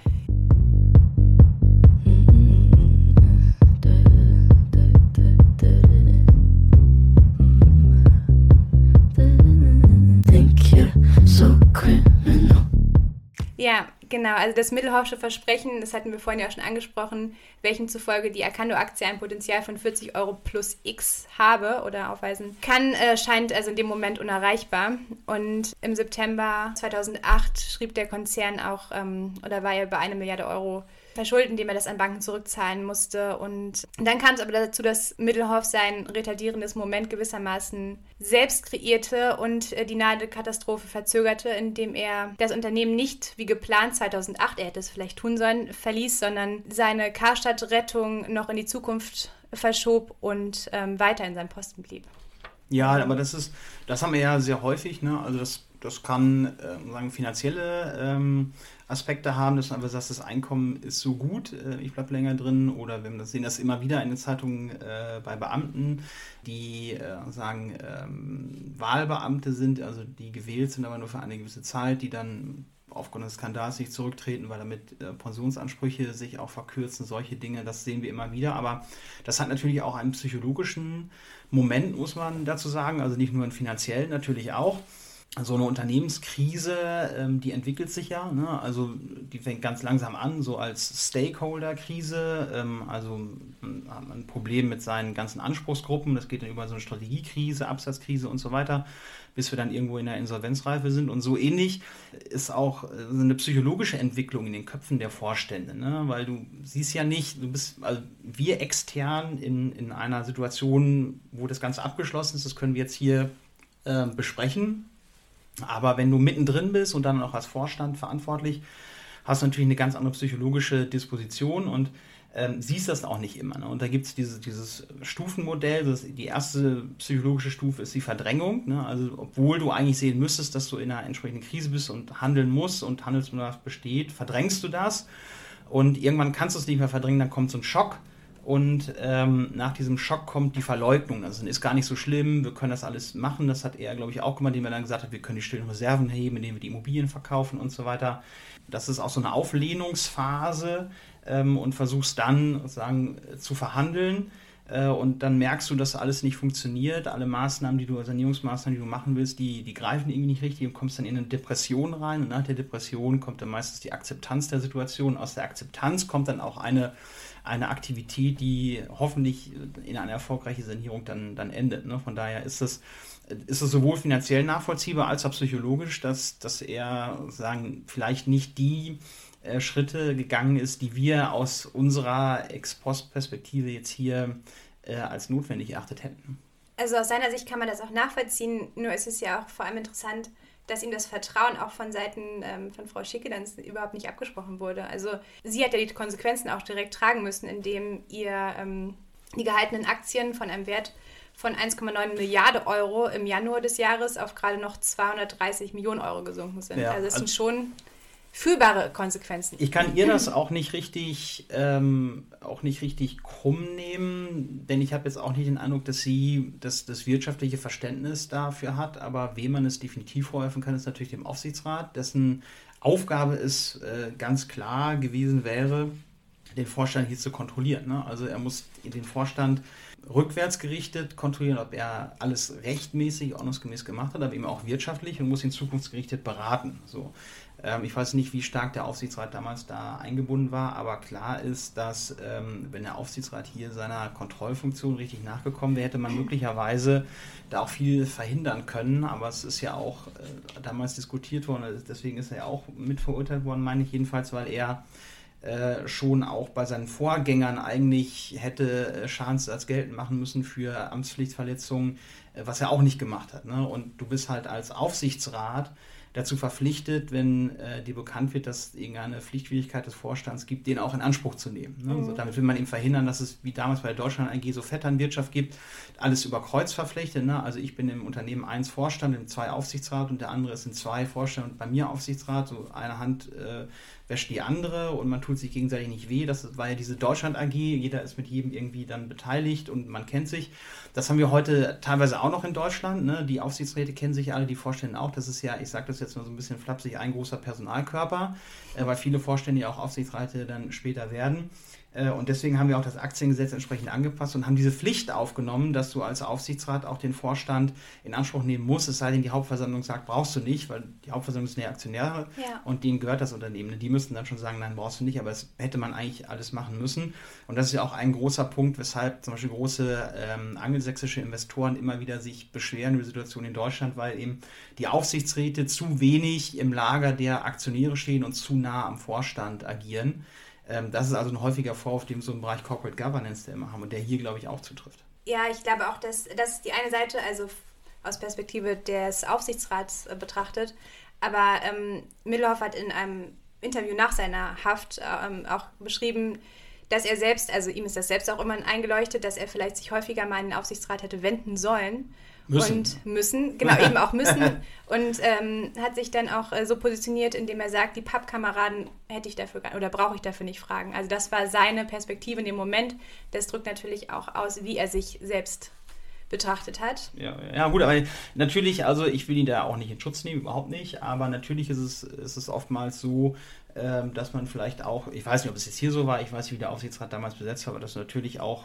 Ja, genau. Also das Mittelhoffsche Versprechen, das hatten wir vorhin ja auch schon angesprochen, welchen zufolge die Arcando-Aktie ein Potenzial von 40 Euro plus X habe oder aufweisen kann, scheint also in dem Moment unerreichbar. Und im September 2008 schrieb der Konzern auch, oder war er über 1 Milliarde Euro verschuldet, indem er das an Banken zurückzahlen musste. Und dann kam es aber dazu, dass Middelhoff sein retardierendes Moment gewissermaßen selbst kreierte und die nahe Katastrophe verzögerte, indem er das Unternehmen nicht wie geplant 2008, er hätte es vielleicht tun sollen, verließ, sondern seine Karstadt-Rettung noch in die Zukunft verschob und weiter in seinem Posten blieb. Ja, aber das haben wir ja sehr häufig, ne? Also das kann finanzielle Aspekte haben, dass du einfach sagst, das Einkommen ist so gut, ich bleibe länger drin, oder wir sehen das immer wieder in den Zeitungen bei Beamten, die Wahlbeamte sind, also die gewählt sind, aber nur für eine gewisse Zeit, die dann aufgrund des Skandals nicht zurücktreten, weil damit Pensionsansprüche sich auch verkürzen, solche Dinge, das sehen wir immer wieder, aber das hat natürlich auch einen psychologischen Moment, muss man dazu sagen, also nicht nur einen finanziellen, natürlich auch. So eine Unternehmenskrise, die entwickelt sich ja, ne? Also die fängt ganz langsam an, so als Stakeholder-Krise, also hat man ein Problem mit seinen ganzen Anspruchsgruppen, das geht dann über so eine Strategiekrise, Absatzkrise und so weiter, bis wir dann irgendwo in der Insolvenzreife sind, und so ähnlich ist auch so eine psychologische Entwicklung in den Köpfen der Vorstände, ne? Weil du siehst ja nicht, also wir extern in einer Situation, wo das Ganze abgeschlossen ist, das können wir jetzt hier besprechen. Aber wenn du mittendrin bist und dann auch als Vorstand verantwortlich, hast du natürlich eine ganz andere psychologische Disposition und siehst das auch nicht immer. Ne? Und da gibt es dieses Stufenmodell. Die erste psychologische Stufe ist die Verdrängung. Ne? Also obwohl du eigentlich sehen müsstest, dass du in einer entsprechenden Krise bist und handeln musst und Handelsbedarf besteht, verdrängst du das. Und irgendwann kannst du es nicht mehr verdrängen, dann kommt so ein Schock. Und nach diesem Schock kommt die Verleugnung. Also ist gar nicht so schlimm, wir können das alles machen. Das hat er, glaube ich, auch gemacht, indem er dann gesagt hat, wir können die stillen Reserven heben, indem wir die Immobilien verkaufen und so weiter. Das ist auch so eine Auflehnungsphase und versuchst dann sozusagen zu verhandeln. Und dann merkst du, dass alles nicht funktioniert. Alle Maßnahmen, Sanierungsmaßnahmen, die du machen willst, die greifen irgendwie nicht richtig und kommst dann in eine Depression rein. Und nach der Depression kommt dann meistens die Akzeptanz der Situation. Aus der Akzeptanz kommt dann auch eine Aktivität, die hoffentlich in eine erfolgreiche Sanierung dann endet. Ne? Von daher ist es sowohl finanziell nachvollziehbar als auch psychologisch, dass er vielleicht nicht die Schritte gegangen ist, die wir aus unserer Ex-Post-Perspektive jetzt hier als notwendig erachtet hätten. Also aus seiner Sicht kann man das auch nachvollziehen, nur ist es ja auch vor allem interessant, dass ihm das Vertrauen auch von Seiten von Frau Schicke dann überhaupt nicht abgesprochen wurde. Also sie hat ja die Konsequenzen auch direkt tragen müssen, indem ihr die gehaltenen Aktien von einem Wert von 1,9 Milliarden Euro im Januar des Jahres auf gerade noch 230 Millionen Euro gesunken sind. Ja, also das sind schon fühlbare Konsequenzen. Ich kann ihr das auch nicht richtig krumm nehmen, denn ich habe jetzt auch nicht den Eindruck, dass sie das wirtschaftliche Verständnis dafür hat, aber wem man es definitiv vorwerfen kann, ist natürlich dem Aufsichtsrat, dessen Aufgabe es ganz klar gewesen wäre, den Vorstand hier zu kontrollieren. Ne? Also er muss den Vorstand rückwärts gerichtet kontrollieren, ob er alles rechtmäßig, ordnungsgemäß gemacht hat, aber eben auch wirtschaftlich, und muss ihn zukunftsgerichtet beraten. So. Ich weiß nicht, wie stark der Aufsichtsrat damals da eingebunden war, aber klar ist, dass wenn der Aufsichtsrat hier seiner Kontrollfunktion richtig nachgekommen wäre, hätte man möglicherweise da auch viel verhindern können, aber es ist ja auch damals diskutiert worden, deswegen ist er ja auch mitverurteilt worden, meine ich jedenfalls, weil er schon auch bei seinen Vorgängern eigentlich hätte Schadensersatz geltend machen müssen für Amtspflichtverletzungen, was er auch nicht gemacht hat. Ne? Und du bist halt als Aufsichtsrat dazu verpflichtet, wenn dir bekannt wird, dass es irgendeine Pflichtwidrigkeit des Vorstands gibt, den auch in Anspruch zu nehmen. Ne? So, damit will man eben verhindern, dass es wie damals bei der Deutschland AG so Vetternwirtschaft gibt, alles über Kreuz verpflichtet. Ne? Also ich bin im Unternehmen 1 Vorstand, im 2 Aufsichtsrat und der andere ist in 2 Vorstand und bei mir Aufsichtsrat. So eine Hand wäscht die andere und man tut sich gegenseitig nicht weh. Das war ja diese Deutschland AG, jeder ist mit jedem irgendwie dann beteiligt und man kennt sich. Das haben wir heute teilweise auch noch in Deutschland. Ne? Die Aufsichtsräte kennen sich alle, die Vorstände auch. Das ist ja, ich sage das jetzt mal so ein bisschen flapsig, ein großer Personalkörper, weil viele Vorstände ja auch Aufsichtsräte dann später werden. Und deswegen haben wir auch das Aktiengesetz entsprechend angepasst und haben diese Pflicht aufgenommen, dass du als Aufsichtsrat auch den Vorstand in Anspruch nehmen musst, es sei denn, die Hauptversammlung sagt, brauchst du nicht, weil die Hauptversammlung sind ja Aktionäre und denen gehört das Unternehmen. Die müssten dann schon sagen, nein, brauchst du nicht, aber es hätte man eigentlich alles machen müssen. Und das ist ja auch ein großer Punkt, weshalb zum Beispiel große angelsächsische Investoren immer wieder sich beschweren über die Situation in Deutschland, weil eben die Aufsichtsräte zu wenig im Lager der Aktionäre stehen und zu nah am Vorstand agieren. Das ist also ein häufiger Vorwurf, den wir so im Bereich Corporate Governance der immer haben und der hier, glaube ich, auch zutrifft. Ja, ich glaube auch, dass das ist die eine Seite, also aus Perspektive des Aufsichtsrats betrachtet. Aber Middelhoff hat in einem Interview nach seiner Haft auch beschrieben, dass er selbst, also ihm ist das selbst auch immer eingeleuchtet, dass er vielleicht sich häufiger mal in den Aufsichtsrat hätte wenden sollen. Müssen, genau, eben auch müssen. Und hat sich dann auch so positioniert, indem er sagt, die Pappkameraden hätte ich dafür oder brauche ich dafür nicht fragen. Also das war seine Perspektive in dem Moment. Das drückt natürlich auch aus, wie er sich selbst betrachtet hat. Ja, gut, aber natürlich, also ich will ihn da auch nicht in Schutz nehmen, überhaupt nicht, aber natürlich ist es oftmals so, dass man vielleicht auch, ich weiß nicht, ob es jetzt hier so war, ich weiß nicht, wie der Aufsichtsrat damals besetzt war, aber dass du natürlich auch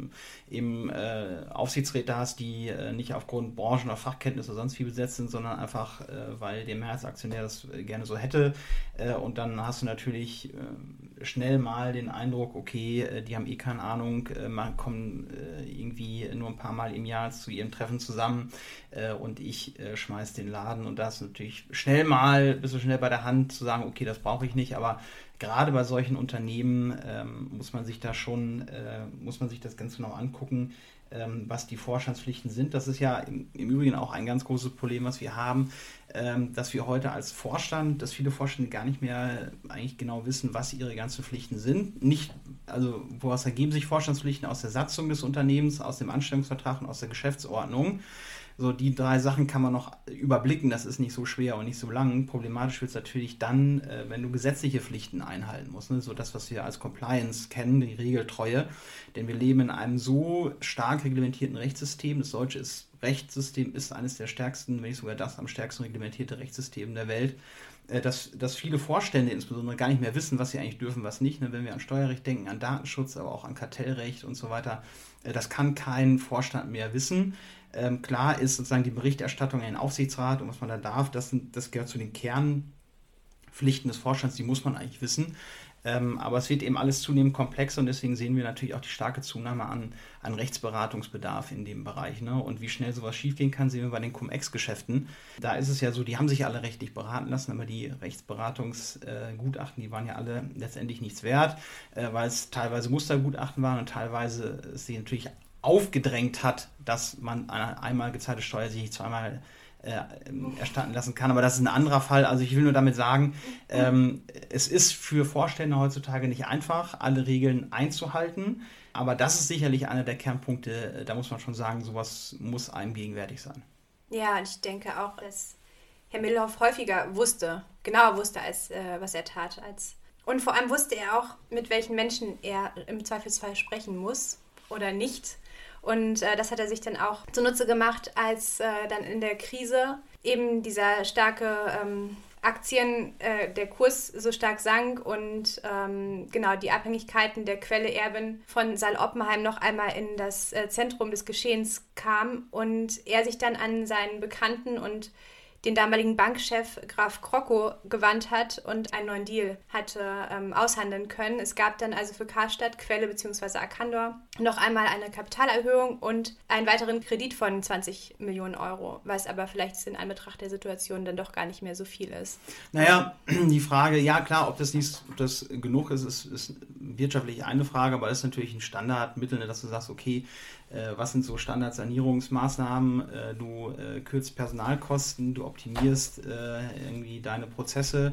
eben Aufsichtsräte hast, die nicht aufgrund Branchen- oder Fachkenntnis oder sonst wie besetzt sind, sondern einfach, weil der Mehrheitsaktionär das gerne so hätte. Und dann hast du natürlich schnell mal den Eindruck, okay, die haben keine Ahnung, kommen irgendwie nur ein paar Mal im Jahr zu ihrem Treffen zusammen und ich schmeiß den Laden und das natürlich bist du schnell bei der Hand zu sagen, okay, das brauche ich nicht, aber gerade bei solchen Unternehmen muss man sich das ganz genau angucken, was die Vorstandspflichten sind. Das ist ja im Übrigen auch ein ganz großes Problem, was wir haben, dass wir heute als Vorstand, dass viele Vorstände gar nicht mehr eigentlich genau wissen, was ihre ganzen Pflichten sind. Woraus ergeben sich Vorstandspflichten? Aus der Satzung des Unternehmens, aus dem Anstellungsvertrag und aus der Geschäftsordnung. So, die 3 Sachen kann man noch überblicken, das ist nicht so schwer und nicht so lang. Problematisch wird es natürlich dann, wenn du gesetzliche Pflichten einhalten musst. Ne? So das, was wir als Compliance kennen, die Regeltreue. Denn wir leben in einem so stark reglementierten Rechtssystem. Das deutsche Rechtssystem ist eines der stärksten, wenn nicht sogar das am stärksten reglementierte Rechtssystem der Welt. Dass viele Vorstände insbesondere gar nicht mehr wissen, was sie eigentlich dürfen, was nicht. Ne? Wenn wir an Steuerrecht denken, an Datenschutz, aber auch an Kartellrecht und so weiter, das kann kein Vorstand mehr wissen. Klar ist sozusagen die Berichterstattung in den Aufsichtsrat und was man da darf, das gehört zu den Kernpflichten des Vorstands, die muss man eigentlich wissen. Aber es wird eben alles zunehmend komplexer und deswegen sehen wir natürlich auch die starke Zunahme an Rechtsberatungsbedarf in dem Bereich. Ne? Und wie schnell sowas schiefgehen kann, sehen wir bei den Cum-Ex-Geschäften. Da ist es ja so, die haben sich alle rechtlich beraten lassen, aber die Rechtsberatungsgutachten, die waren ja alle letztendlich nichts wert, weil es teilweise Mustergutachten waren und teilweise sie natürlich aufgedrängt hat, dass man eine einmal gezahlte Steuer sich nicht zweimal erstatten lassen kann. Aber das ist ein anderer Fall. Also ich will nur damit sagen, es ist für Vorstände heutzutage nicht einfach, alle Regeln einzuhalten. Aber das ist sicherlich einer der Kernpunkte, da muss man schon sagen, sowas muss einem gegenwärtig sein. Ja, und ich denke auch, dass Herr Middelhoff häufiger genauer wusste, als was er tat. Und vor allem wusste er auch, mit welchen Menschen er im Zweifelsfall sprechen muss oder nicht. Und das hat er sich dann auch zunutze gemacht, als dann in der Krise eben dieser starke der Kurs so stark sank und die Abhängigkeiten der Quelle Erbin von Saal Oppenheim noch einmal in das Zentrum des Geschehens kam und er sich dann an seinen Bekannten und den damaligen Bankchef Graf Krockow gewandt hat und einen neuen Deal hatte aushandeln können. Es gab dann also für Karstadt, Quelle bzw. Arcandor noch einmal eine Kapitalerhöhung und einen weiteren Kredit von 20 Millionen Euro, was aber vielleicht in Anbetracht der Situation dann doch gar nicht mehr so viel ist. Naja, die Frage, ja klar, ob das genug ist wirtschaftlich eine Frage, aber das ist natürlich ein Standardmittel, dass du sagst, okay, was sind so Standardsanierungsmaßnahmen, du kürzt Personalkosten, du optimierst irgendwie deine Prozesse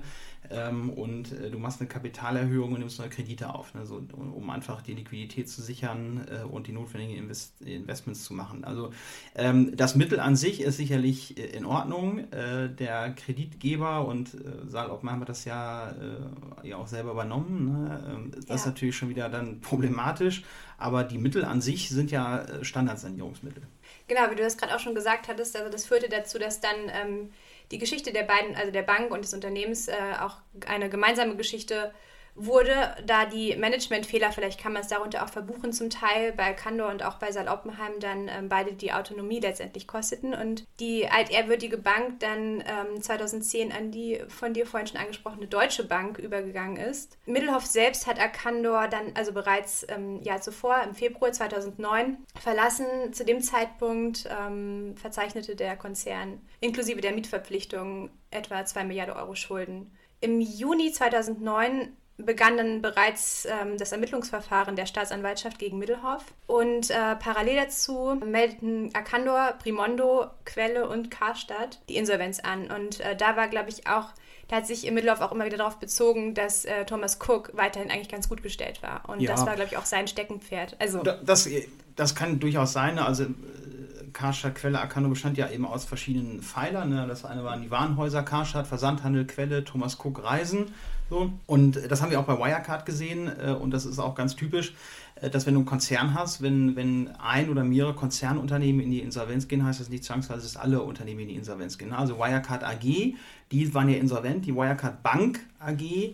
und du machst eine Kapitalerhöhung und nimmst neue Kredite auf, ne, so, um einfach die Liquidität zu sichern und die notwendigen Investments zu machen. Also das Mittel an sich ist sicherlich in Ordnung. Der Kreditgeber und Saal Oppenheim hat das ja auch selber übernommen. Ne? Das ist natürlich schon wieder dann problematisch, aber die Mittel an sich sind ja Standardsanierungsmittel. Genau, wie du das gerade auch schon gesagt hattest, also das führte dazu, dass dann die Geschichte der beiden, also der Bank und des Unternehmens, auch eine gemeinsame Geschichte wurde, da die Managementfehler, vielleicht kann man es darunter auch verbuchen zum Teil, bei Arcandor und auch bei Saal Oppenheim dann beide die Autonomie letztendlich kosteten und die altehrwürdige Bank dann 2010 an die von dir vorhin schon angesprochene Deutsche Bank übergegangen ist. Middelhoff selbst hat Arcandor dann also bereits Jahr zuvor, im Februar 2009, verlassen. Zu dem Zeitpunkt verzeichnete der Konzern inklusive der Mietverpflichtungen etwa 2 Milliarden Euro Schulden. Im Juni 2009 begann dann bereits das Ermittlungsverfahren der Staatsanwaltschaft gegen Middelhoff und parallel dazu meldeten Arcandor, Primondo, Quelle und Karstadt die Insolvenz an und da war, glaube ich, auch, da hat sich Middelhoff auch immer wieder darauf bezogen, dass Thomas Cook weiterhin eigentlich ganz gut gestellt war und das war, glaube ich, auch sein Steckenpferd. Also das kann durchaus sein, also Karstadt, Quelle, Arcandor bestand ja eben aus verschiedenen Pfeilern. Ne? Das eine waren die Warenhäuser, Karstadt, Versandhandel, Quelle, Thomas Cook, Reisen. So. Und das haben wir auch bei Wirecard gesehen. Und das ist auch ganz typisch, dass wenn du einen Konzern hast, wenn ein oder mehrere Konzernunternehmen in die Insolvenz gehen, heißt das nicht zwangsweise, dass alle Unternehmen in die Insolvenz gehen. Also Wirecard AG, die waren ja insolvent. Die Wirecard Bank AG,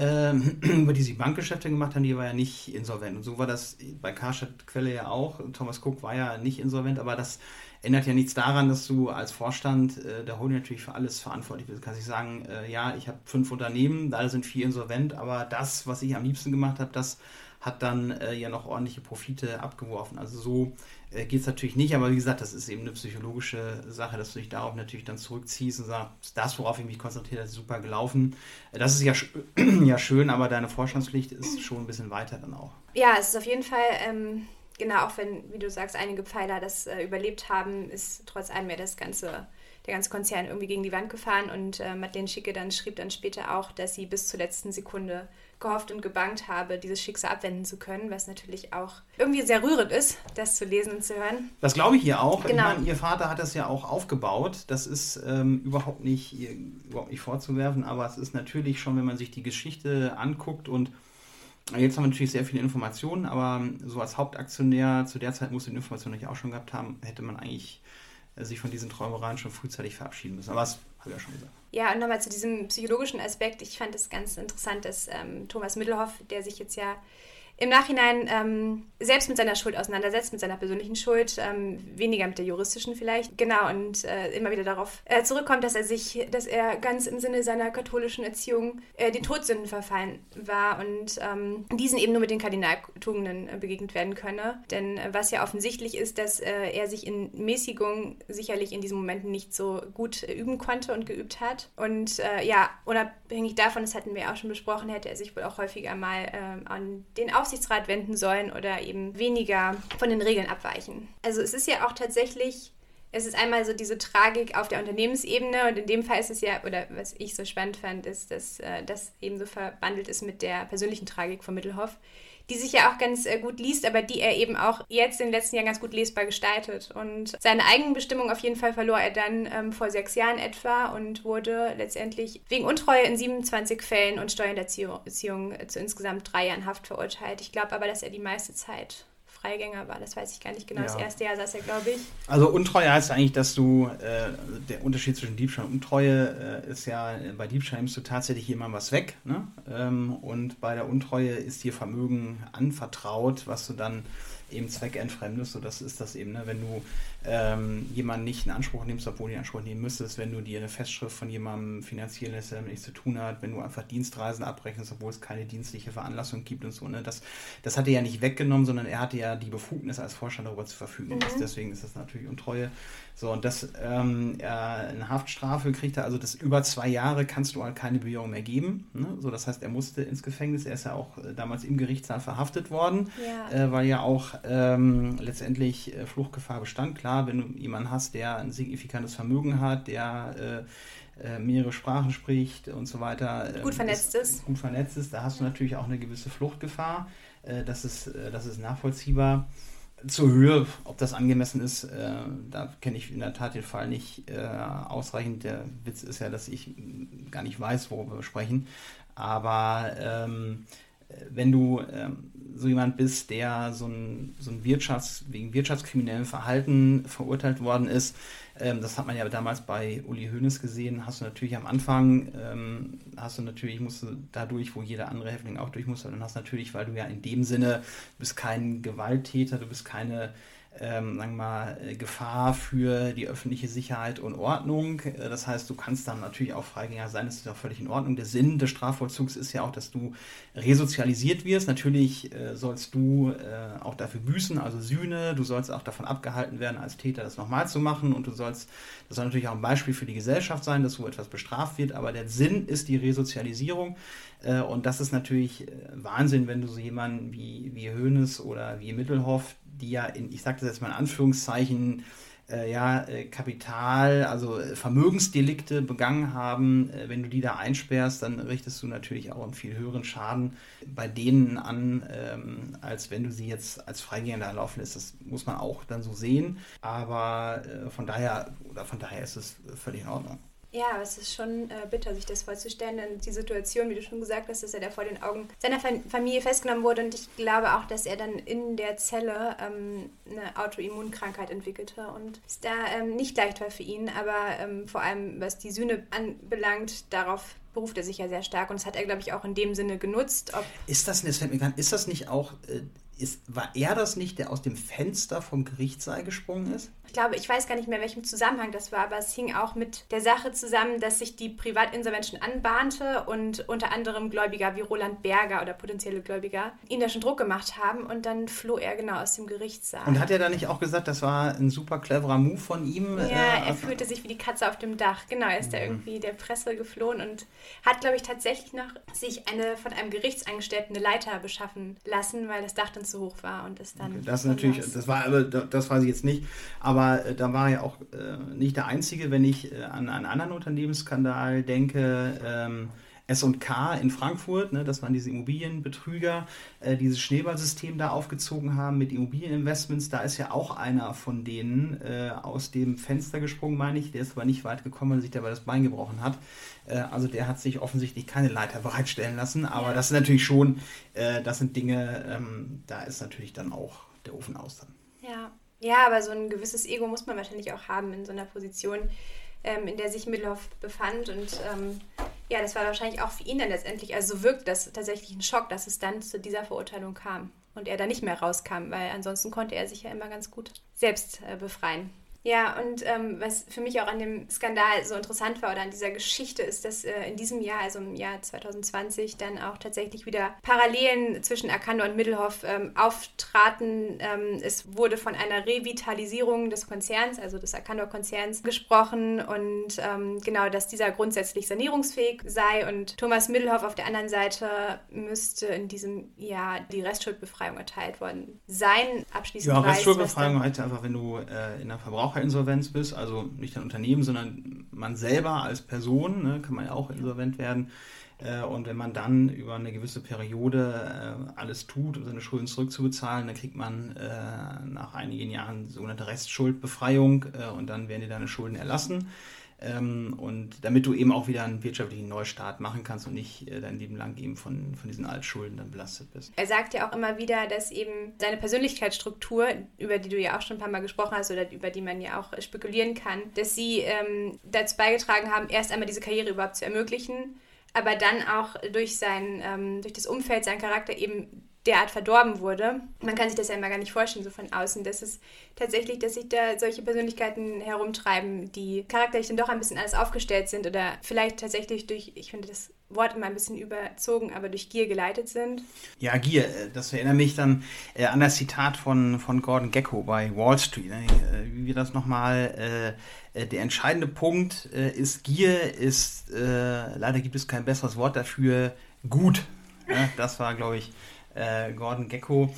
über die sie Bankgeschäfte gemacht haben, die war ja nicht insolvent. Und so war das bei Karstadt Quelle ja auch. Thomas Cook war ja nicht insolvent, aber das ändert ja nichts daran, dass du als Vorstand der Holding natürlich für alles verantwortlich bist. Du kannst nicht sagen, ja, ich habe 5 Unternehmen, da sind 4 insolvent, aber das, was ich am liebsten gemacht habe, das hat dann ja noch ordentliche Profite abgeworfen. Also so geht es natürlich nicht, aber wie gesagt, das ist eben eine psychologische Sache, dass du dich darauf natürlich dann zurückziehst und sagst, das, worauf ich mich konzentriere, das ist super gelaufen. Das ist ja schön, aber deine Vorstandspflicht ist schon ein bisschen weiter dann auch. Ja, es ist auf jeden Fall, genau, auch wenn, wie du sagst, einige Pfeiler das überlebt haben, ist trotz allem ja der ganze Konzern irgendwie gegen die Wand gefahren und Madeleine Schicke schrieb dann später auch, dass sie bis zur letzten Sekunde gehofft und gebangt habe, dieses Schicksal abwenden zu können, was natürlich auch irgendwie sehr rührend ist, das zu lesen und zu hören. Das glaube ich ihr auch. Genau. Ich meine, ihr Vater hat das ja auch aufgebaut. Das ist überhaupt nicht vorzuwerfen, aber es ist natürlich schon, wenn man sich die Geschichte anguckt und jetzt haben wir natürlich sehr viele Informationen, aber so als Hauptaktionär, zu der Zeit musste die Informationen natürlich auch schon gehabt haben, hätte man eigentlich sich von diesen Träumereien schon frühzeitig verabschieden müssen. Aber das habe ich ja schon gesagt. Ja, und nochmal zu diesem psychologischen Aspekt. Ich fand es ganz interessant, dass Thomas Middelhoff, der sich jetzt ja im Nachhinein selbst mit seiner Schuld auseinandersetzt, mit seiner persönlichen Schuld, weniger mit der juristischen vielleicht. Genau, und immer wieder darauf zurückkommt, dass er ganz im Sinne seiner katholischen Erziehung den Todsünden verfallen war und diesen eben nur mit den Kardinaltugenden begegnet werden könne. Denn was ja offensichtlich ist, dass er sich in Mäßigung sicherlich in diesen Momenten nicht so gut üben konnte und geübt hat. Und unabhängig davon, das hatten wir auch schon besprochen, hätte er sich wohl auch häufiger mal an den Aufsichtsrat wenden sollen oder eben weniger von den Regeln abweichen. Also es ist ja auch tatsächlich, es ist einmal so diese Tragik auf der Unternehmensebene und in dem Fall ist es ja, oder was ich so spannend fand, ist, dass das eben so verbandelt ist mit der persönlichen Tragik von Middelhoff, die sich ja auch ganz gut liest, aber die er eben auch jetzt in den letzten Jahren ganz gut lesbar gestaltet. Und seine Eigenbestimmung auf jeden Fall verlor er dann vor 6 Jahren etwa und wurde letztendlich wegen Untreue in 27 Fällen und Steuerhinterziehung zu insgesamt 3 Jahren Haft verurteilt. Ich glaube aber, dass er die meiste Zeit Freigänger war, das weiß ich gar nicht genau. Ja. Das erste Jahr saß er, glaube ich. Also Untreue heißt eigentlich, dass du, der Unterschied zwischen Diebstahl und Untreue ist ja, bei Diebstahl nimmst du tatsächlich jemandem was weg, ne? Und bei der Untreue ist dir Vermögen anvertraut, was du dann eben zweckentfremdest. So, das ist das eben, ne? Wenn du jemanden nicht in Anspruch nimmst, obwohl du in Anspruch nehmen müsstest, wenn du dir eine Festschrift von jemandem finanzieren lässt, der damit nichts zu tun hat, wenn du einfach Dienstreisen abrechnest, obwohl es keine dienstliche Veranlassung gibt und so, ne? Das hat er ja nicht weggenommen, sondern er hatte ja die Befugnis als Vorstand darüber zu verfügen. Deswegen ist das natürlich Untreue. So, und eine Haftstrafe kriegt er, also das über 2 Jahre kannst du halt keine Bewährung mehr geben. Ne? So, das heißt, er musste ins Gefängnis. Er ist ja auch damals im Gerichtssaal verhaftet worden, weil ja auch letztendlich Fluchtgefahr bestand. Klar, wenn du jemanden hast, der ein signifikantes Vermögen hat, der mehrere Sprachen spricht und so weiter. Gut vernetzt ist, da hast du natürlich auch eine gewisse Fluchtgefahr. Das ist nachvollziehbar. Zur Höhe, ob das angemessen ist, da kenne ich in der Tat den Fall nicht ausreichend. Der Witz ist ja, dass ich gar nicht weiß, worüber wir sprechen. Aber wenn du so jemand bist, der so ein wegen wirtschaftskriminellem Verhalten verurteilt worden ist, das hat man ja damals bei Uli Hoeneß gesehen, hast du natürlich am Anfang, musst du da durch, wo jeder andere Häftling auch durch muss, dann hast du natürlich, weil du ja in dem Sinne, du bist kein Gewalttäter, du bist keine sagen wir mal, Gefahr für die öffentliche Sicherheit und Ordnung. Das heißt, du kannst dann natürlich auch Freigänger sein, das ist auch völlig in Ordnung. Der Sinn des Strafvollzugs ist ja auch, dass du resozialisiert wirst. Natürlich sollst du auch dafür büßen, also Sühne. Du sollst auch davon abgehalten werden, als Täter das nochmal zu machen. Und das soll natürlich auch ein Beispiel für die Gesellschaft sein, dass so etwas bestraft wird. Aber der Sinn ist die Resozialisierung. Und das ist natürlich Wahnsinn, wenn du so jemanden wie Hoeneß oder wie Mittelhoff, die ja ich sage das jetzt mal in Anführungszeichen, Kapital, also Vermögensdelikte begangen haben, wenn du die da einsperrst, dann richtest du natürlich auch einen viel höheren Schaden bei denen an, als wenn du sie jetzt als Freigänger da laufen lässt. Das muss man auch dann so sehen, aber von daher ist es völlig in Ordnung. Ja, aber es ist schon bitter, sich das vorzustellen. Denn die Situation, wie du schon gesagt hast, dass er da vor den Augen seiner Familie festgenommen wurde. Und ich glaube auch, dass er dann in der Zelle eine Autoimmunkrankheit entwickelte. Und es da nicht leicht war für ihn. Aber vor allem, was die Sühne anbelangt, darauf beruft er sich ja sehr stark. Und das hat er, glaube ich, auch in dem Sinne genutzt. War er das nicht, der aus dem Fenster vom Gerichtssaal gesprungen ist? Ich weiß gar nicht mehr, welchem Zusammenhang das war, aber es hing auch mit der Sache zusammen, dass sich die Privatinsolvenz anbahnte und unter anderem Gläubiger wie Roland Berger oder potenzielle Gläubiger ihn da schon Druck gemacht haben und dann floh er genau aus dem Gerichtssaal. Und hat er da nicht auch gesagt, das war ein super cleverer Move von ihm? Ja, er fühlte sich wie die Katze auf dem Dach. Genau, er ist da irgendwie der Presse geflohen und hat, glaube ich, tatsächlich noch sich von einem Gerichtsangestellten eine Leiter beschaffen lassen, weil das Dach dann zu hoch war und es dann... Das weiß ich jetzt nicht, aber da war er ja auch nicht der Einzige, wenn ich an einen anderen Unternehmensskandal denke, S&K in Frankfurt, ne, das waren diese Immobilienbetrüger, dieses Schneeballsystem da aufgezogen haben mit Immobilieninvestments, da ist ja auch einer von denen aus dem Fenster gesprungen, meine ich, der ist aber nicht weit gekommen, weil er sich dabei das Bein gebrochen hat. Also der hat sich offensichtlich keine Leiter bereitstellen lassen, aber das ist natürlich schon, das sind Dinge, da ist natürlich dann auch der Ofen aus dann. Ja, aber so ein gewisses Ego muss man wahrscheinlich auch haben in so einer Position, in der sich Mittelhoff befand. Und das war wahrscheinlich auch für ihn dann letztendlich, also so wirkt das tatsächlich ein Schock, dass es dann zu dieser Verurteilung kam und er da nicht mehr rauskam, weil ansonsten konnte er sich ja immer ganz gut selbst befreien. Ja, und was für mich auch an dem Skandal so interessant war oder an dieser Geschichte ist, dass in diesem Jahr, also im Jahr 2020, dann auch tatsächlich wieder Parallelen zwischen Arcandor und Mittelhoff auftraten. Es wurde von einer Revitalisierung des Konzerns, also des Arcandor-Konzerns, gesprochen und genau, dass dieser grundsätzlich sanierungsfähig sei und Thomas Mittelhoff auf der anderen Seite müsste in diesem Jahr die Restschuldbefreiung erteilt worden sein. Abschließend Restschuldbefreiung heißt einfach, wenn du in der Verbraucherinsolvenz bist, also nicht ein Unternehmen, sondern man selber als Person, ne, kann man ja auch insolvent werden. Und wenn man dann über eine gewisse Periode alles tut, um seine Schulden zurückzubezahlen, dann kriegt man nach einigen Jahren sogenannte Restschuldbefreiung und dann werden dir deine Schulden erlassen. Und damit du eben auch wieder einen wirtschaftlichen Neustart machen kannst und nicht dein Leben lang eben von diesen Altschulden dann belastet bist. Er sagt ja auch immer wieder, dass eben seine Persönlichkeitsstruktur, über die du ja auch schon ein paar Mal gesprochen hast oder über die man ja auch spekulieren kann, dass sie dazu beigetragen haben, erst einmal diese Karriere überhaupt zu ermöglichen, aber dann auch durch durch das Umfeld, seinen Charakter eben derart verdorben wurde. Man kann sich das ja immer gar nicht vorstellen, so von außen, dass es tatsächlich, dass sich da solche Persönlichkeiten herumtreiben, die charakterlich dann doch ein bisschen anders aufgestellt sind oder vielleicht tatsächlich ich finde das Wort immer ein bisschen überzogen, aber durch Gier geleitet sind. Ja, Gier, das erinnert mich dann an das Zitat von Gordon Gekko bei Wall Street. Wie wir das nochmal, der entscheidende Punkt ist, Gier ist, leider gibt es kein besseres Wort dafür, gut. Ja, das war, glaube ich, Gordon Gekko.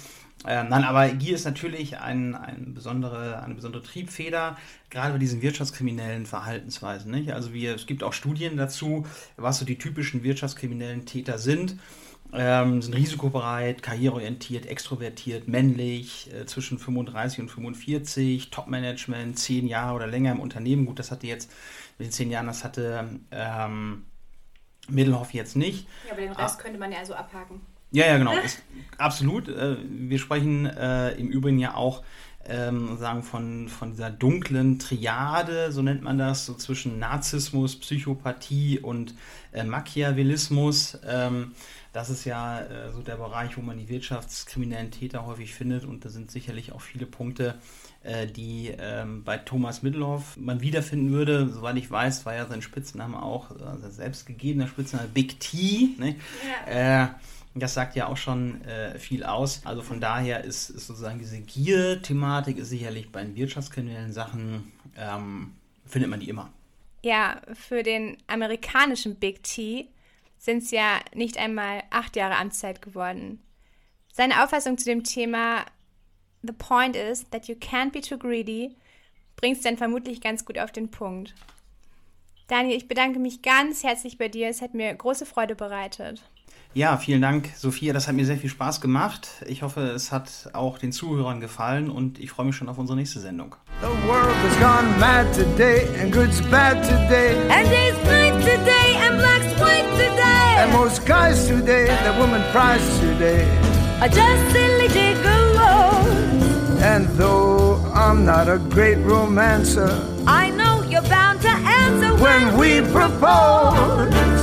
Nein, aber Gier ist natürlich eine besondere Triebfeder, gerade bei diesen wirtschaftskriminellen Verhaltensweisen. Nicht? Also es gibt auch Studien dazu, was so die typischen wirtschaftskriminellen Täter sind. Sind risikobereit, karriereorientiert, extrovertiert, männlich, zwischen 35 und 45, Top-Management, 10 Jahre oder länger im Unternehmen. Gut, das hatte jetzt mit den 10 Jahren, das hatte Middelhoff jetzt nicht. Ja, aber den Rest könnte man ja so abhaken. Ja, genau, absolut. Wir sprechen im Übrigen ja auch sagen von dieser dunklen Triade, so nennt man das, so zwischen Narzissmus, Psychopathie und Machiavellismus. Das ist ja so der Bereich, wo man die wirtschaftskriminellen Täter häufig findet, und da sind sicherlich auch viele Punkte, die bei Thomas Middelhoff man wiederfinden würde. Soweit ich weiß, war ja sein Spitzname auch, sein selbstgegebener Spitzname Big T. Ne? Ja. Das sagt ja auch schon viel aus. Also von daher ist sozusagen diese Gier-Thematik ist sicherlich bei den wirtschaftskriminellen Sachen, findet man die immer. Ja, für den amerikanischen Big T sind es ja nicht einmal 8 Jahre Amtszeit geworden. Seine Auffassung zu dem Thema "The point is that you can't be too greedy" bringt es dann vermutlich ganz gut auf den Punkt. Daniel, ich bedanke mich ganz herzlich bei dir. Es hat mir große Freude bereitet. Ja, vielen Dank, Sophia. Das hat mir sehr viel Spaß gemacht. Ich hoffe, es hat auch den Zuhörern gefallen, und ich freue mich schon auf unsere nächste Sendung. The world has gone mad today, and good's bad today, and day's night today, and black's white today, and most guys today, the woman prize today, are just silly gigolos. And though I'm not a great romancer, I know you're bound to answer when we propose.